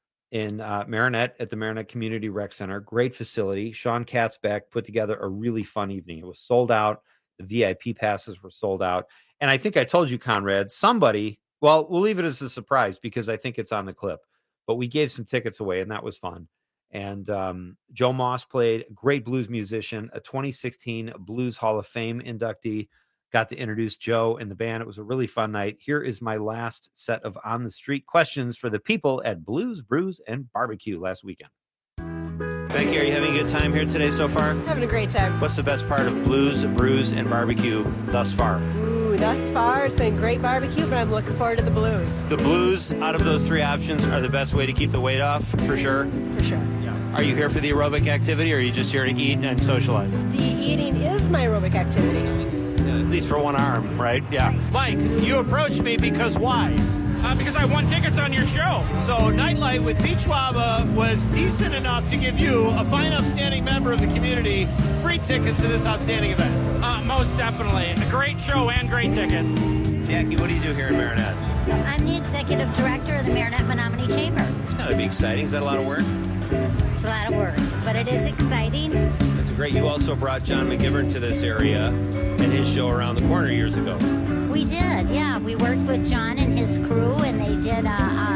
in uh, Marinette at the Marinette Community Rec Center. Great facility. Sean Katzbeck put together a really fun evening. It was sold out. The V I P passes were sold out. And I think I told you, Conrad, somebody, well, we'll leave it as a surprise because I think it's on the clip, but we gave some tickets away and that was fun. And um, Joe Moss played, great blues musician, a twenty sixteen Blues Hall of Fame inductee. Got to introduce Joe and the band. It was a really fun night. Here is my last set of on the street questions for the people at Blues, Brews, and Barbecue last weekend. Becky, are you having a good time here today so far? Having a great time. What's the best part of Blues, Brews, and Barbecue thus far? Ooh, thus far it's been great barbecue, but I'm looking forward to the blues. The blues, out of those three options, are the best way to keep the weight off, for sure? For sure. Yeah. Are you here for the aerobic activity, or are you just here to eat and socialize? The eating is my aerobic activity. At least for one arm, right? Yeah. Mike, you approached me because why? Uh, because I won tickets on your show. So Nightlight with Pete Schwaba was decent enough to give you, a fine, upstanding member of the community, free tickets to this outstanding event. Uh, most definitely. A great show and great tickets. Jackie, what do you do here in Marinette? I'm the executive director of the Marinette Menominee Chamber. It's got to be exciting. Is that a lot of work? It's a lot of work, but it is exciting. That's great. You also brought John McGivern to this area and his show Around the Corner years ago. We did, yeah. We worked with John and his crew, and they did a,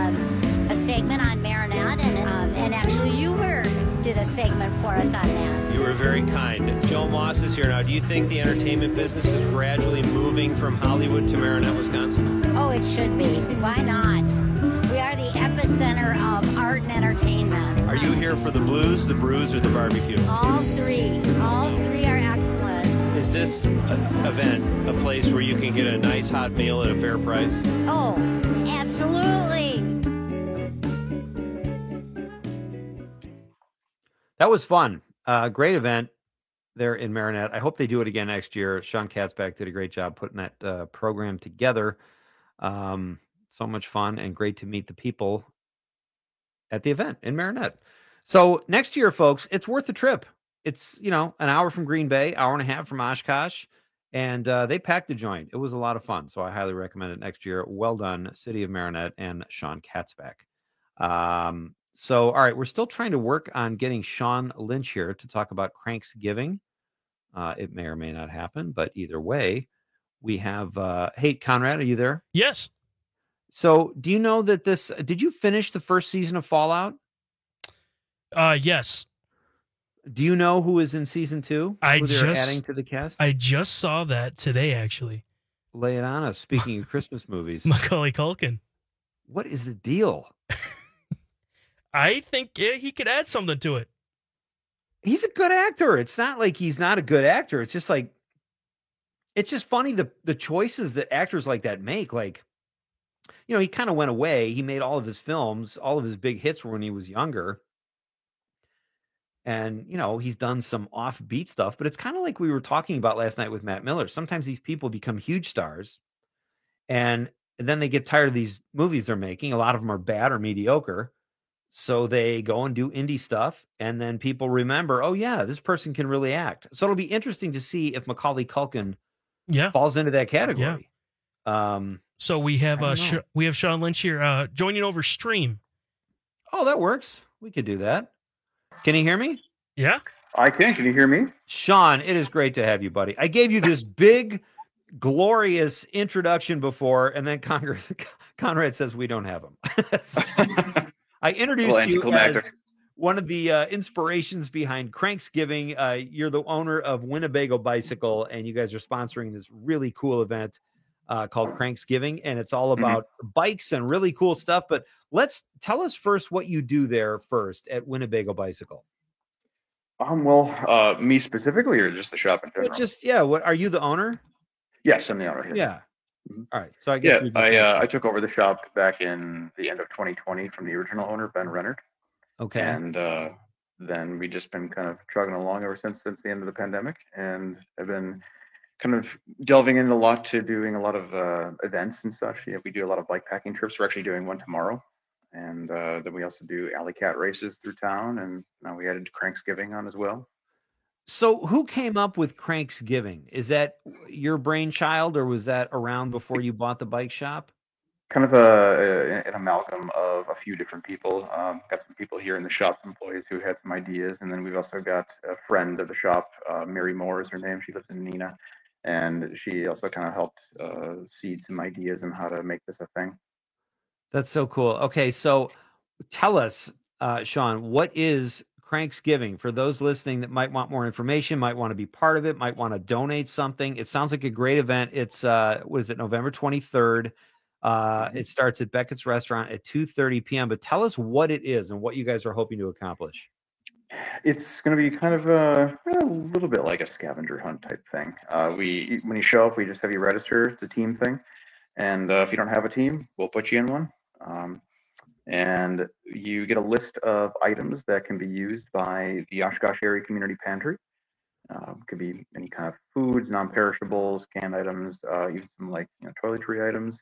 a, a segment on Marinette, and um, and actually you were did a segment for us on that. You were very kind. Joe Moss is here now. Do you think the entertainment business is gradually moving from Hollywood to Marinette, Wisconsin? Oh, it should be. Why not? We are the epicenter of art and entertainment. Are you here for the blues, the brews, or the barbecue? All three. All three are excellent. Is this uh, event a place where you can get a nice hot meal at a fair price? Oh, absolutely. That was fun. Uh, great event there in Marinette. I hope they do it again next year. Sean Katzbeck did a great job putting that uh, program together. Um, so much fun and great to meet the people at the event in Marinette. So next year, folks, it's worth the trip. It's, you know, an hour from Green Bay, hour and a half from Oshkosh, and uh, they packed the joint. It was a lot of fun, so I highly recommend it next year. Well done, City of Marinette and Sean Katzbeck. Um, so, all right, we're still trying to work on getting Sean Lynch here to talk about Cranksgiving. Uh, it may or may not happen, but either way, we have, uh, hey, Conrad, are you there? Yes. So do you know that this, did you finish the first season of Fallout? Uh, yes. Do you know who is in season two? I who they're just, adding to the cast? I just saw that today, actually. Lay it on us. Speaking of Christmas movies. Macaulay Culkin. What is the deal? I think yeah, he could add something to it. He's a good actor. It's not like he's not a good actor. It's just like, it's just funny the, the choices that actors like that make. Like, you know, he kind of went away. He made all of his films, all of his big hits were when he was younger. And, you know, he's done some offbeat stuff, but it's kind of like we were talking about last night with Matt Miller. Sometimes these people become huge stars and, and then they get tired of these movies they're making. A lot of them are bad or mediocre. So they go and do indie stuff. And then people remember, oh, yeah, this person can really act. So it'll be interesting to see if Macaulay Culkin yeah. falls into that category. Yeah. Um, so we have uh, Sh- we have Sean Lynch here uh, joining over stream. Oh, that works. We could do that. Can you hear me? Yeah. I can. Can you hear me? Sean, it is great to have you, buddy. I gave you this big, glorious introduction before, and then Conrad, Conrad says we don't have him. I introduced well, you as one of the uh, inspirations behind Cranksgiving. Uh, you're the owner of Winnebago Bicycle, and you guys are sponsoring this really cool event uh, called Cranksgiving, and it's all about mm-hmm. bikes and really cool stuff. But let's tell us first what you do there first at Winnebago Bicycle. Um, well, uh, me specifically, or just the shop in general? But just yeah. What are you the owner? Yes, I'm the owner here. Yeah. Mm-hmm. All right. So I guess yeah, I uh, I took over the shop back in the end of twenty twenty from the original owner, Ben Rennert. Okay. And uh, then we just been kind of chugging along ever since since the end of the pandemic, and I've been kind of delving in a lot to doing a lot of uh, events and such. You know, we do a lot of bike packing trips. We're actually doing one tomorrow. And uh, then we also do alley cat races through town. And now we added Cranksgiving on as well. So who came up with Cranksgiving? Is that your brainchild, or was that around before you bought the bike shop? Kind of a, a an amalgam of a few different people. Um, got some people here in the shop, employees who had some ideas. And then we've also got a friend of the shop, uh, Mary Moore is her name. She lives in Neenah. And she also kind of helped uh, seed some ideas on how to make this a thing. That's so cool. Okay, so tell us, uh, Sean, what is Cranksgiving for those listening that might want more information, might want to be part of it, might want to donate something? It sounds like a great event. It's, uh, what is it, November twenty-third. Uh, mm-hmm. It starts at Beckett's Restaurant at two thirty p.m. But tell us what it is and what you guys are hoping to accomplish. It's going to be kind of a, a little bit like a scavenger hunt type thing. Uh, we, when you show up, we just have you register. It's a team thing. And uh, if you don't have a team, we'll put you in one. Um, and you get a list of items that can be used by the Oshkosh Area Community Pantry. Uh, could be any kind of foods, non-perishables, canned items, uh, even some like you know, toiletry items,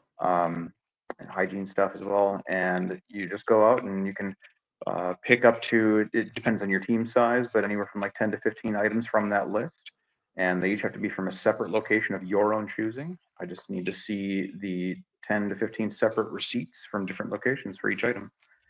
um, and hygiene stuff as well. And you just go out and you can uh, pick up to, it depends on your team size, but anywhere from like ten to fifteen items from that list. And they each have to be from a separate location of your own choosing. I just need to see the ten to fifteen separate receipts from different locations for each item.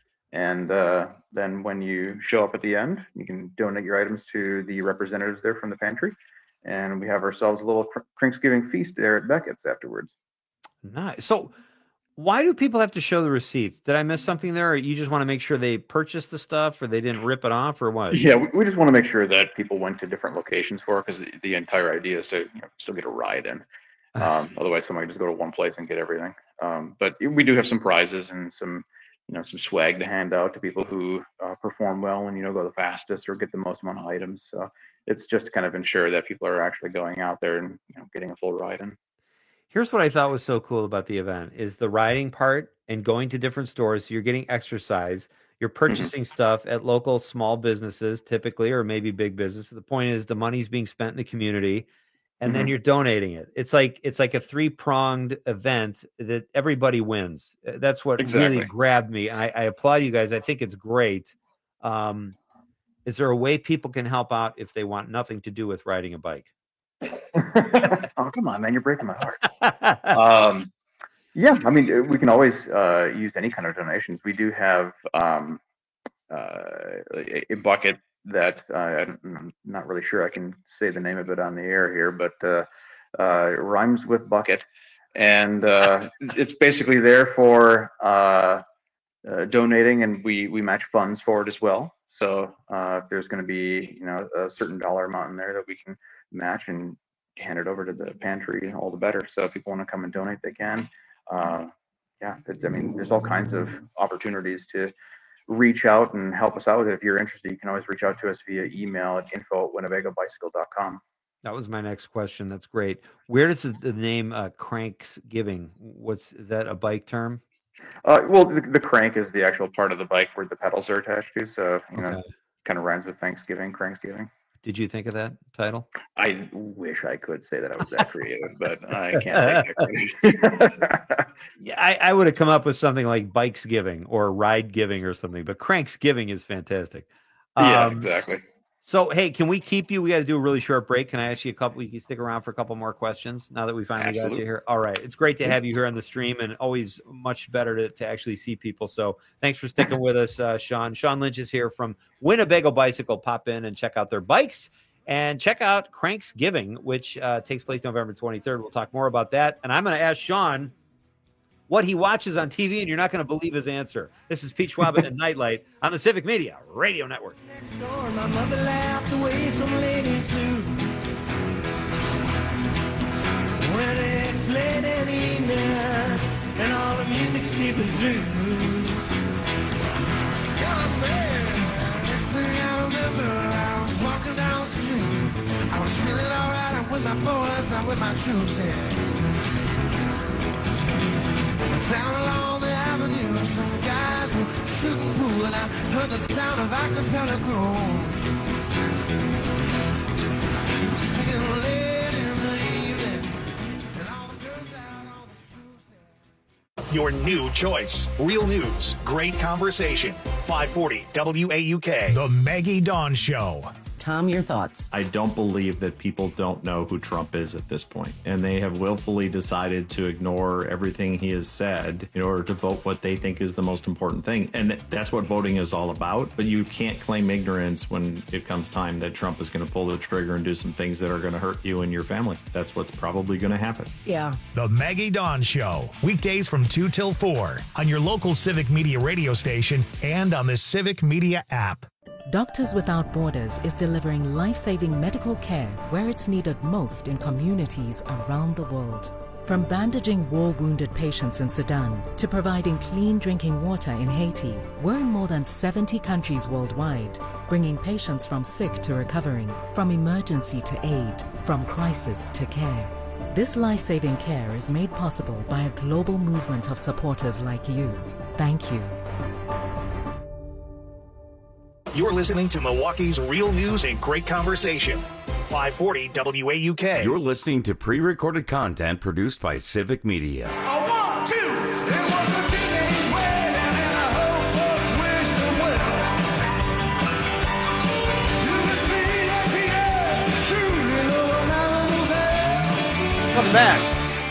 And uh, then when you show up at the end, you can donate your items to the representatives there from the pantry. And we have ourselves a little Cranksgiving feast there at Beckett's afterwards. Nice. So why do people have to show the receipts? Did I miss something there? Or you just want to make sure they purchased the stuff or they didn't rip it off or what? Yeah, we, we just want to make sure that people went to different locations for it, because the, the entire idea is to you know, still get a ride in. Um, otherwise, someone can just go to one place and get everything. Um, but we do have some prizes and some, you know, some swag to hand out to people who uh, perform well and, you know, go the fastest or get the most amount of items. So it's just to kind of ensure that people are actually going out there and you know, getting a full ride in. Here's what I thought was so cool about the event is the riding part and going to different stores. So you're getting exercise. You're purchasing mm-hmm. stuff at local small businesses, typically, or maybe big businesses. The point is the money's being spent in the community, and mm-hmm. then you're donating it. It's like it's like a three-pronged event that everybody wins. That's what exactly. really grabbed me. I, I applaud you guys. I think it's great. Um, is there a way people can help out if they want nothing to do with riding a bike? Oh, come on, man. You're breaking my heart. um, yeah, I mean, we can always uh, use any kind of donations. We do have um, uh, a, a bucket that uh, I'm not really sure I can say the name of it on the air here, but uh, uh, it rhymes with bucket. And uh, it's basically there for uh, uh, donating, and we, we match funds for it as well. So uh, if there's going to be, you know, a certain dollar amount in there that we can match and hand it over to the pantry, all the better. So if people want to come and donate, they can. Uh, yeah, I mean, there's all kinds of opportunities to reach out and help us out with it. If you're interested, you can always reach out to us via email at info at winnebago bicycle dot com. That was my next question. That's great. Where does the, the name uh, Cranksgiving? What's is that a bike term? Uh, well, the, the crank is the actual part of the bike where the pedals are attached to. So, you know, Okay. kind of rhymes with Thanksgiving, Cranksgiving. Did you think of that title? I wish I could say that I was that creative, but I can't take that credit. Yeah, I, I would have come up with something like Bikes Giving or Ride Giving or something, but Cranksgiving is fantastic. Yeah, Um, exactly. So, hey, can we keep you? We got to do a really short break. Can I ask you a couple? You can stick around for a couple more questions now that we finally got Absolutely. you here. All right. It's great to have you here on the stream, and always much better to, to actually see people. So thanks for sticking with us, uh, Sean. Sean Lynch is here from Winnebago Bicycle. Pop in and check out their bikes and check out Cranksgiving, which uh, takes place November twenty-third. We'll talk more about that. And I'm going to ask Sean what he watches on T V, and you're not going to believe his answer. This is Pete Schwab and Nightlight on the Civic Media Radio Network. My mother laughed the way some ladies do. When it's late in the evening and all the music's seeping through. Young man, next thing I remember, I was walking down the street. I was feeling alright. I'm with my boys, I'm with my troops here. Down along the avenue, some guys were shooting pool, and I heard the sound of acapella groan. Singing late in the your new choice. Real news, great conversation. five forty W A U K. The Maggie Dawn Show. Tom, your thoughts? I don't believe that people don't know who Trump is at this point, and they have willfully decided to ignore everything he has said in order to vote what they think is the most important thing. And that's what voting is all about. But you can't claim ignorance when it comes time that Trump is going to pull the trigger and do some things that are going to hurt you and your family. That's what's probably going to happen. Yeah. The Maggie Dawn Show. Weekdays from two till four on your local Civic Media radio station and on the Civic Media app. Doctors Without Borders is delivering life-saving medical care where it's needed most in communities around the world. From bandaging war-wounded patients in Sudan to providing clean drinking water in Haiti, we're in more than seventy countries worldwide, bringing patients from sick to recovering, from emergency to aid, from crisis to care. This life-saving care is made possible by a global movement of supporters like you. Thank you. You're listening to Milwaukee's Real News and Great Conversation. five forty W A U K. You're listening to pre-recorded content produced by Civic Media. Welcome back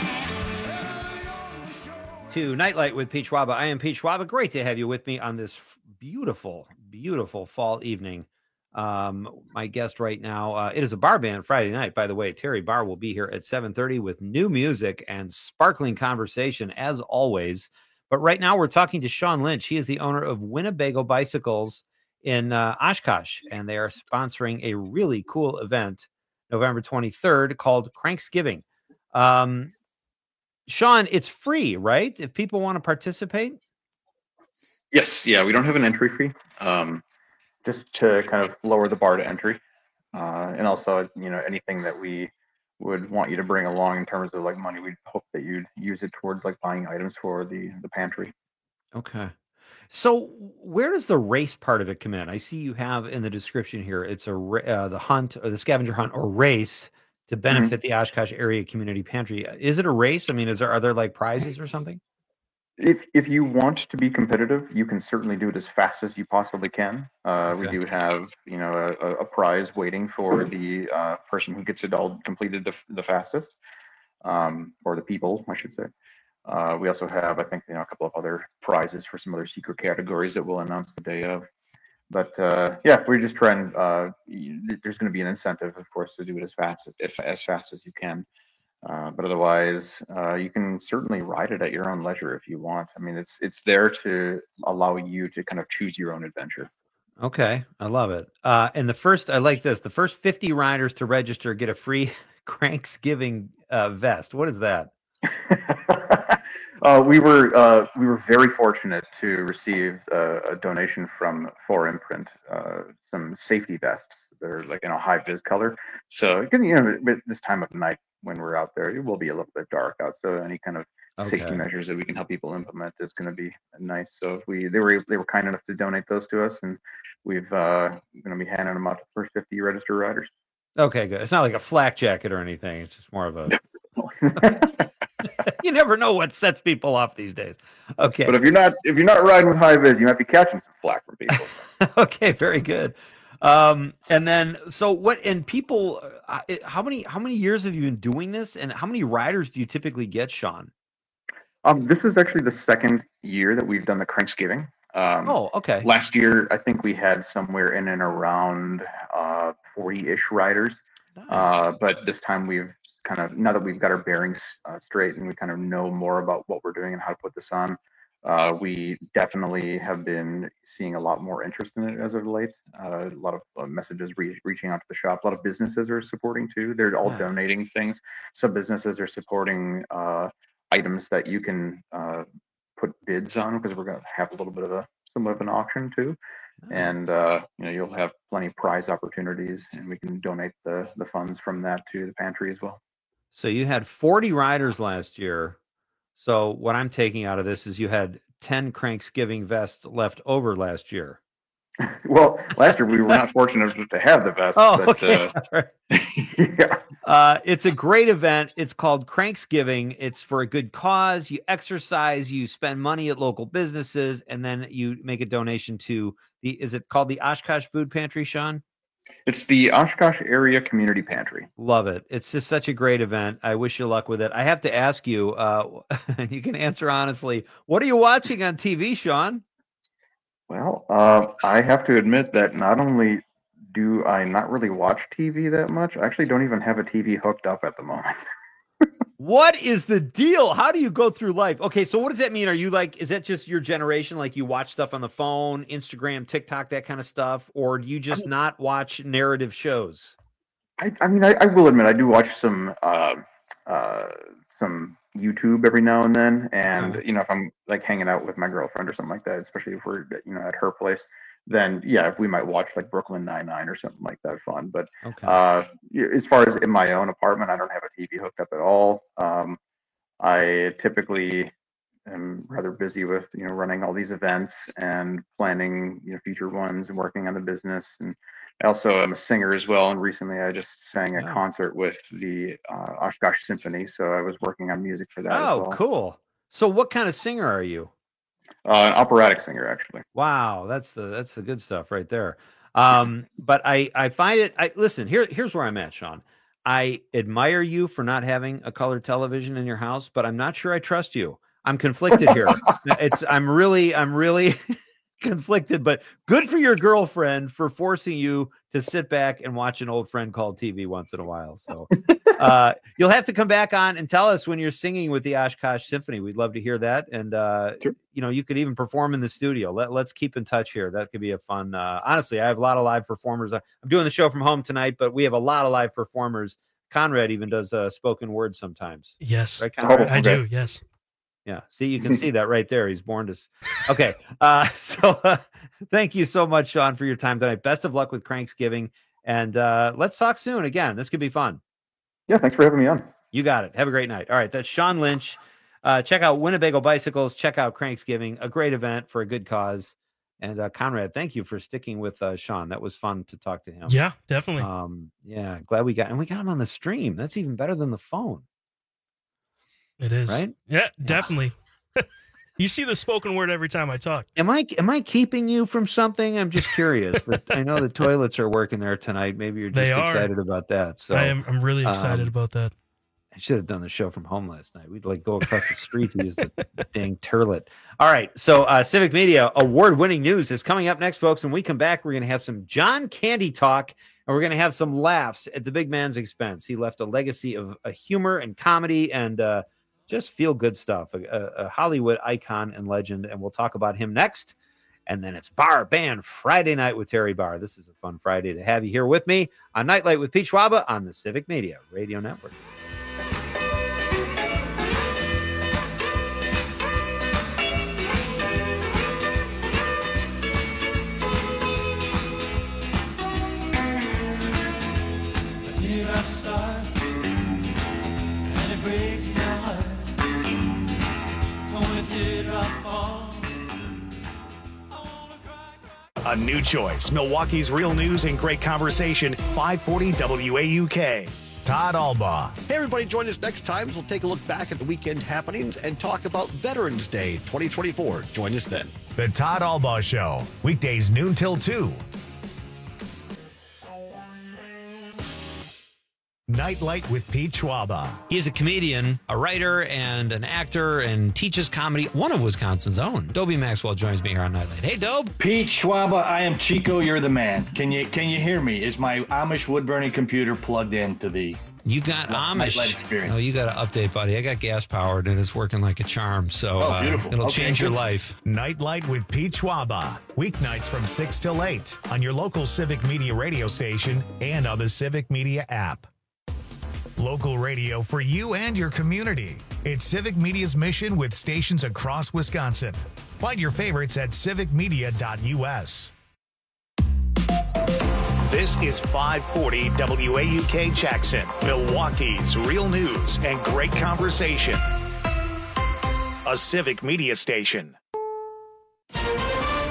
to Nightlight with Pete Schwaba. I am Pete Schwaba. Great to have you with me on this beautiful, beautiful fall evening. Um, my guest right now, uh, it is a bar band Friday night, by the way. Terry Barr will be here at seven thirty with new music and sparkling conversation, as always. But right now, we're talking to Sean Lynch. He is the owner of Winnebago Bicycles in uh, Oshkosh, and they are sponsoring a really cool event November twenty-third called Cranksgiving. Um, Sean, it's free, right? If people want to participate? Yes. Yeah. We don't have an entry fee, um, just to kind of lower the bar to entry. Uh, and also, you know, anything that we would want you to bring along in terms of like money, we'd hope that you'd use it towards like buying items for the, the pantry. Okay. So where does the race part of it come in? I see you have in the description here, it's a uh, the hunt or the scavenger hunt or race to benefit mm-hmm. the Oshkosh Area Community Pantry. Is it a race? I mean, is there, are there like prizes or something? If if you want to be competitive, you can certainly do it as fast as you possibly can. Uh, okay. We do have, you know, a, a prize waiting for the uh, person who gets it all completed the, the fastest, um, or the people, I should say. Uh, we also have, I think, you know, a couple of other prizes for some other secret categories that we'll announce the day of. But uh, yeah, we're just trying. Uh, there's going to be an incentive, of course, to do it as fast as as fast as you can. Uh, but otherwise, uh, you can certainly ride it at your own leisure if you want. I mean, it's it's there to allow you to kind of choose your own adventure. Okay, I love it. Uh, and the first, I like this. The first fifty riders to register get a free Cranksgiving uh, vest. What is that? uh, we were uh, we were very fortunate to receive uh, a donation from four Imprint, uh, some safety vests. They're like in a high vis color, so you can, you know, at this time of night when we're out there, it will be a little bit dark out. So any kind of okay. safety measures that we can help people implement is going to be nice. So if we they were they were kind enough to donate those to us, and we've uh, going to be handing them out to the first fifty registered riders. Okay, good. It's not like a flak jacket or anything. It's just more of a. You never know what sets people off these days. Okay, but if you're not if you're not riding with high vis, you might be catching some flack from people. Okay, very good. Um, and then, so what? And people, uh, how many how many years have you been doing this, and how many riders do you typically get, Sean? Um, this is actually the second year that we've done the Cranksgiving. Um, oh, okay. Last year, I think we had somewhere in and around uh, forty-ish riders. Nice. Uh, but this time we've kind of, now that we've got our bearings uh, straight and we kind of know more about what we're doing and how to put this on, uh, we definitely have been seeing a lot more interest in it as of late. Uh, a lot of uh, messages re- reaching out to the shop. A lot of businesses are supporting too. They're all yeah. donating things. Some businesses are supporting uh, items that you can uh, put bids on, because we're going to have a little bit of a somewhat of an auction too. And uh, you know, you'll have plenty of prize opportunities, and we can donate the the funds from that to the pantry as well. So you had forty riders last year. So what I'm taking out of this is you had ten Cranksgiving vests left over last year. Well, last year we were not fortunate to have the vest. Oh, but, okay. uh, yeah. Uh, it's a great event. It's called Cranksgiving. It's for a good cause. You exercise, you spend money at local businesses, and then you make a donation to the, is it called the Oshkosh Food Pantry, Sean? It's the Oshkosh Area Community Pantry. Love it. It's just such a great event. I wish you luck with it. I have to ask you, uh, you can answer honestly, what are you watching on T V, Sean? Well, uh, I have to admit that not only do I not really watch T V that much, I actually don't even have a T V hooked up at the moment. What is the deal? How do you go through life? Okay, so what does that mean? Are you like, is that just your generation? Like you watch stuff on the phone, Instagram, TikTok, that kind of stuff? Or do you just not watch narrative shows? I, I mean, I, I will admit I do watch some uh, uh, some YouTube every now and then, and you know, if I'm like hanging out with my girlfriend or something like that, especially if we're you know at her place, then yeah, we might watch like Brooklyn Nine-Nine or something like that. Fun, but okay. uh, as far as in my own apartment, I don't have a T V hooked up at all. Um, I typically am rather busy with you know running all these events and planning you know future ones and working on the business, and I also am a singer as well. And recently, I just sang a Oh. concert with the uh, Oshkosh Symphony, so I was working on music for that. Oh, as well. cool. So what kind of singer are you? Uh, an operatic singer, actually. Wow, that's the that's the good stuff right there. Um, but I I find it. I listen here. Here's where I'm at, Sean. I admire you for not having a color television in your house, but I'm not sure I trust you. I'm conflicted here. It's I'm really I'm really conflicted. But good for your girlfriend for forcing you to sit back and watch an old friend called T V once in a while. So uh, you'll have to come back on and tell us when you're singing with the Oshkosh Symphony. We'd love to hear that. And, uh, sure. you know, you could even perform in the studio. Let, let's keep in touch here. That could be a fun, uh, honestly, I have a lot of live performers. I'm doing the show from home tonight, but we have a lot of live performers. Conrad even does uh, spoken word sometimes. Yes, right, Conrad? I do. Yes. Yeah. See, you can see that right there. He's born to. Okay. Uh, so uh, thank you so much, Sean, for your time tonight. Best of luck with Cranksgiving. And uh, let's talk soon again. This could be fun. Yeah. Thanks for having me on. You got it. Have a great night. All right. That's Sean Lynch. Uh, check out Winnebago Bicycles. Check out Cranksgiving, a great event for a good cause. And uh, Conrad, thank you for sticking with uh, Sean. That was fun to talk to him. Yeah, definitely. Um, yeah. Glad we got, and we got him on the stream. That's even better than the phone. It is. Right? Yeah, definitely. You see the spoken word every time I talk. Am I am I keeping you from something? I'm just curious. But I know the toilets are working there tonight. Maybe you're just They are. excited about that. So I am I'm really excited um, about that. I should have done the show from home last night. We'd like go across the street to use the dang turlet. All right. So uh, Civic Media award-winning news is coming up next, folks. When we come back, we're going to have some John Candy talk, and we're going to have some laughs at the big man's expense. He left a legacy of uh, humor and comedy and uh, just feel-good stuff, a, a, a Hollywood icon and legend, and we'll talk about him next. And then it's Bar Band Friday Night with Terry Barr. This is a fun Friday to have you here with me on Nightlight with Pete Schwaba on the Civic Media Radio Network. A new choice, Milwaukee's real news and great conversation, five forty W A U K. Todd Albaugh. Hey, everybody, join us next time as we'll take a look back at the weekend happenings and talk about Veterans Day twenty twenty-four. Join us then. The Todd Albaugh Show, weekdays noon till two. Nightlight with Pete Schwaba. He's a comedian, a writer, and an actor, and teaches comedy. One of Wisconsin's own. Dobie Maxwell joins me here on Nightlight. Hey, Dobe. Pete Schwaba, I am Chico. You're the man. Can you can you hear me? Is my Amish wood burning computer plugged into the? You got Nightlight Amish. experience? Oh, you got to update, buddy. I got gas powered, and it's working like a charm. So Oh, uh, beautiful. it'll Okay, change your good. life. Nightlight with Pete Schwaba. Weeknights from six till eight on your local Civic Media radio station and on the Civic Media app. Local radio for you and your community. It's Civic Media's mission with stations across Wisconsin. Find your favorites at civic media dot U S. This is five forty W A U K Jackson, Milwaukee's real news and great conversation. A Civic Media station.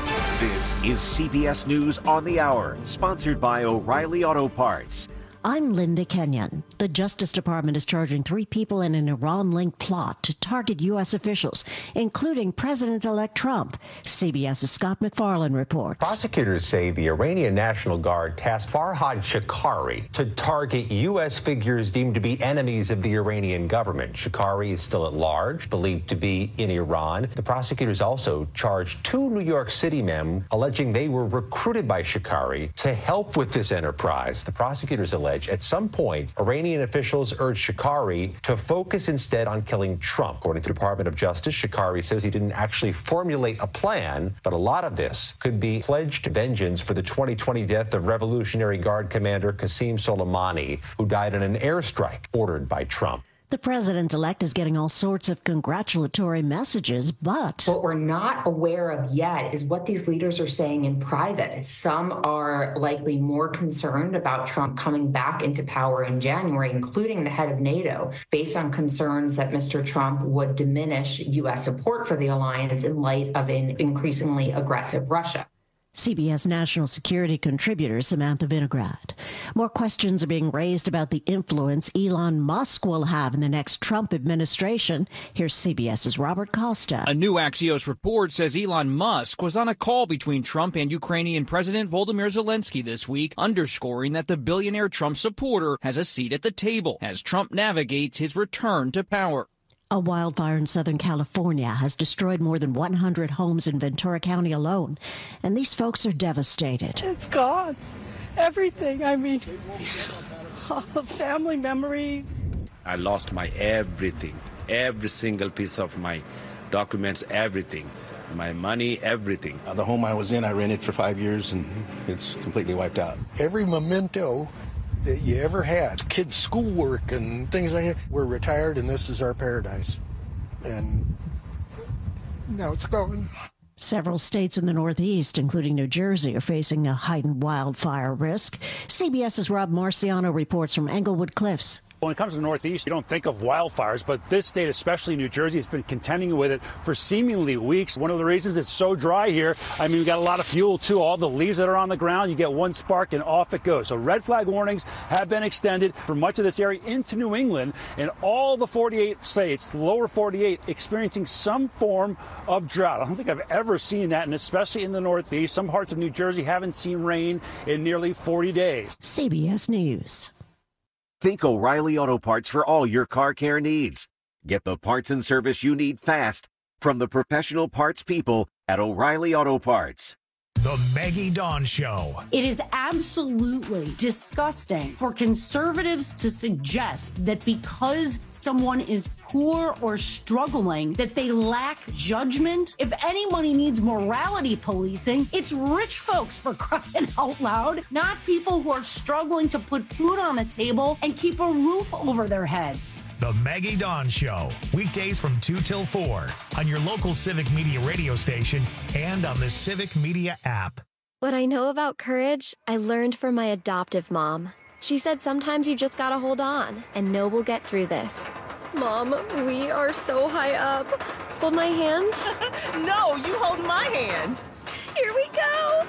This is C B S News on the Hour, sponsored by O'Reilly Auto Parts. I'm Linda Kenyon. The Justice Department is charging three people in an Iran-linked plot to target U S officials, including President-elect Trump. CBS's Scott McFarlane reports. Prosecutors say the Iranian National Guard tasked Farhad Shakari to target U S figures deemed to be enemies of the Iranian government. Shakari is still at large, believed to be in Iran. The prosecutors also charged two New York City men, alleging they were recruited by Shakari to help with this enterprise. The prosecutors allege at some point, Iranian officials urged Shakari to focus instead on killing Trump. According to the Department of Justice, Shakari says he didn't actually formulate a plan, but a lot of this could be pledged vengeance for the twenty twenty death of Revolutionary Guard Commander Qasem Soleimani, who died in an airstrike ordered by Trump. The president-elect is getting all sorts of congratulatory messages, but what we're not aware of yet is what these leaders are saying in private. Some are likely more concerned about Trump coming back into power in January, including the head of NATO, based on concerns that Mister Trump would diminish U S support for the alliance in light of an increasingly aggressive Russia. C B S national security contributor Samantha Vinograd. More questions are being raised about the influence Elon Musk will have in the next Trump administration. Here's CBS's Robert Costa. A new Axios report says Elon Musk was on a call between Trump and Ukrainian President Volodymyr Zelensky this week, underscoring that the billionaire Trump supporter has a seat at the table as Trump navigates his return to power. A wildfire in Southern California has destroyed more than one hundred homes in Ventura County alone, and these folks are devastated. It's gone. Everything. I mean, all the family memories. I lost my everything, every single piece of my documents, everything, my money, everything. Uh, the home I was in, I rented for five years, and it's completely wiped out. Every memento that you ever had, kids' schoolwork and things like that. We're retired, and this is our paradise. And now it's gone. Several states in the Northeast, including New Jersey, are facing a heightened wildfire risk. CBS's Rob Marciano reports from Englewood Cliffs. When it comes to the Northeast, you don't think of wildfires, but this state, especially New Jersey, has been contending with it for seemingly weeks. One of the reasons it's so dry here, I mean, we got a lot of fuel, too. All the leaves that are on the ground, you get one spark and off it goes. So red flag warnings have been extended for much of this area into New England, and all the forty-eight states, the lower forty-eight, experiencing some form of drought. I don't think I've ever seen that, and especially in the Northeast. Some parts of New Jersey haven't seen rain in nearly forty days. C B S News. Think O'Reilly Auto Parts for all your car care needs. Get the parts and service you need fast from the professional parts people at O'Reilly Auto Parts. The Maggie Dawn Show. It is absolutely disgusting for conservatives to suggest that because someone is poor or struggling, that they lack judgment. If anybody needs morality policing, it's rich folks, for crying out loud, not people who are struggling to put food on the table and keep a roof over their heads. The Maggie Dawn Show, weekdays from two till four on your local Civic Media radio station and on the Civic Media app. What I know about courage, I learned from my adoptive mom. She said sometimes you just gotta hold on and know we'll get through this. Mom, we are so high up. Hold my hand. No, you hold my hand. Here we go.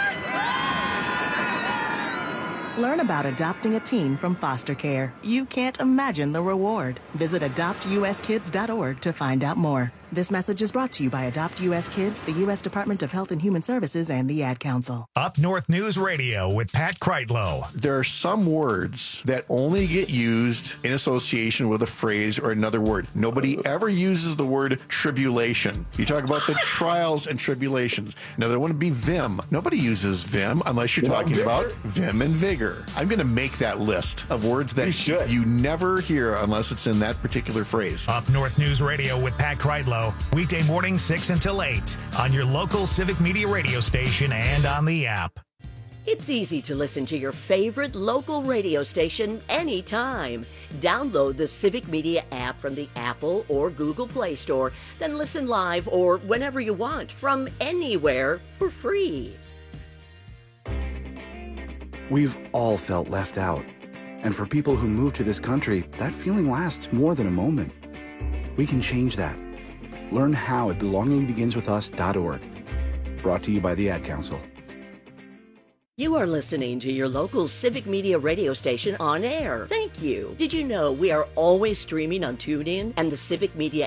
Learn about adopting a teen from foster care. You can't imagine the reward. Visit adopt u s kids dot org to find out more. This message is brought to you by Adopt U S Kids, the U S Department of Health and Human Services, and the Ad Council. Up North News Radio with Pat Kreitlow. There are some words that only get used in association with a phrase or another word. Nobody ever uses the word tribulation. You talk about the trials and tribulations. Now, there wouldn't be vim. Nobody uses vim unless you're talking vigor. about vim and vigor. I'm going to make that list of words that you, you never hear unless it's in that particular phrase. Up North News Radio with Pat Kreitlow. Weekday morning, six until eight on your local Civic Media radio station and on the app. It's easy to listen to your favorite local radio station anytime. Download the Civic Media app from the Apple or Google Play Store, then listen live or whenever you want from anywhere for free. We've all felt left out. And for people who move to this country, that feeling lasts more than a moment. We can change that. Learn how at belonging begins with us dot org. Brought to you by the Ad Council. You are listening to your local Civic Media radio station on air. Thank you. Did you know we are always streaming on TuneIn and the Civic Media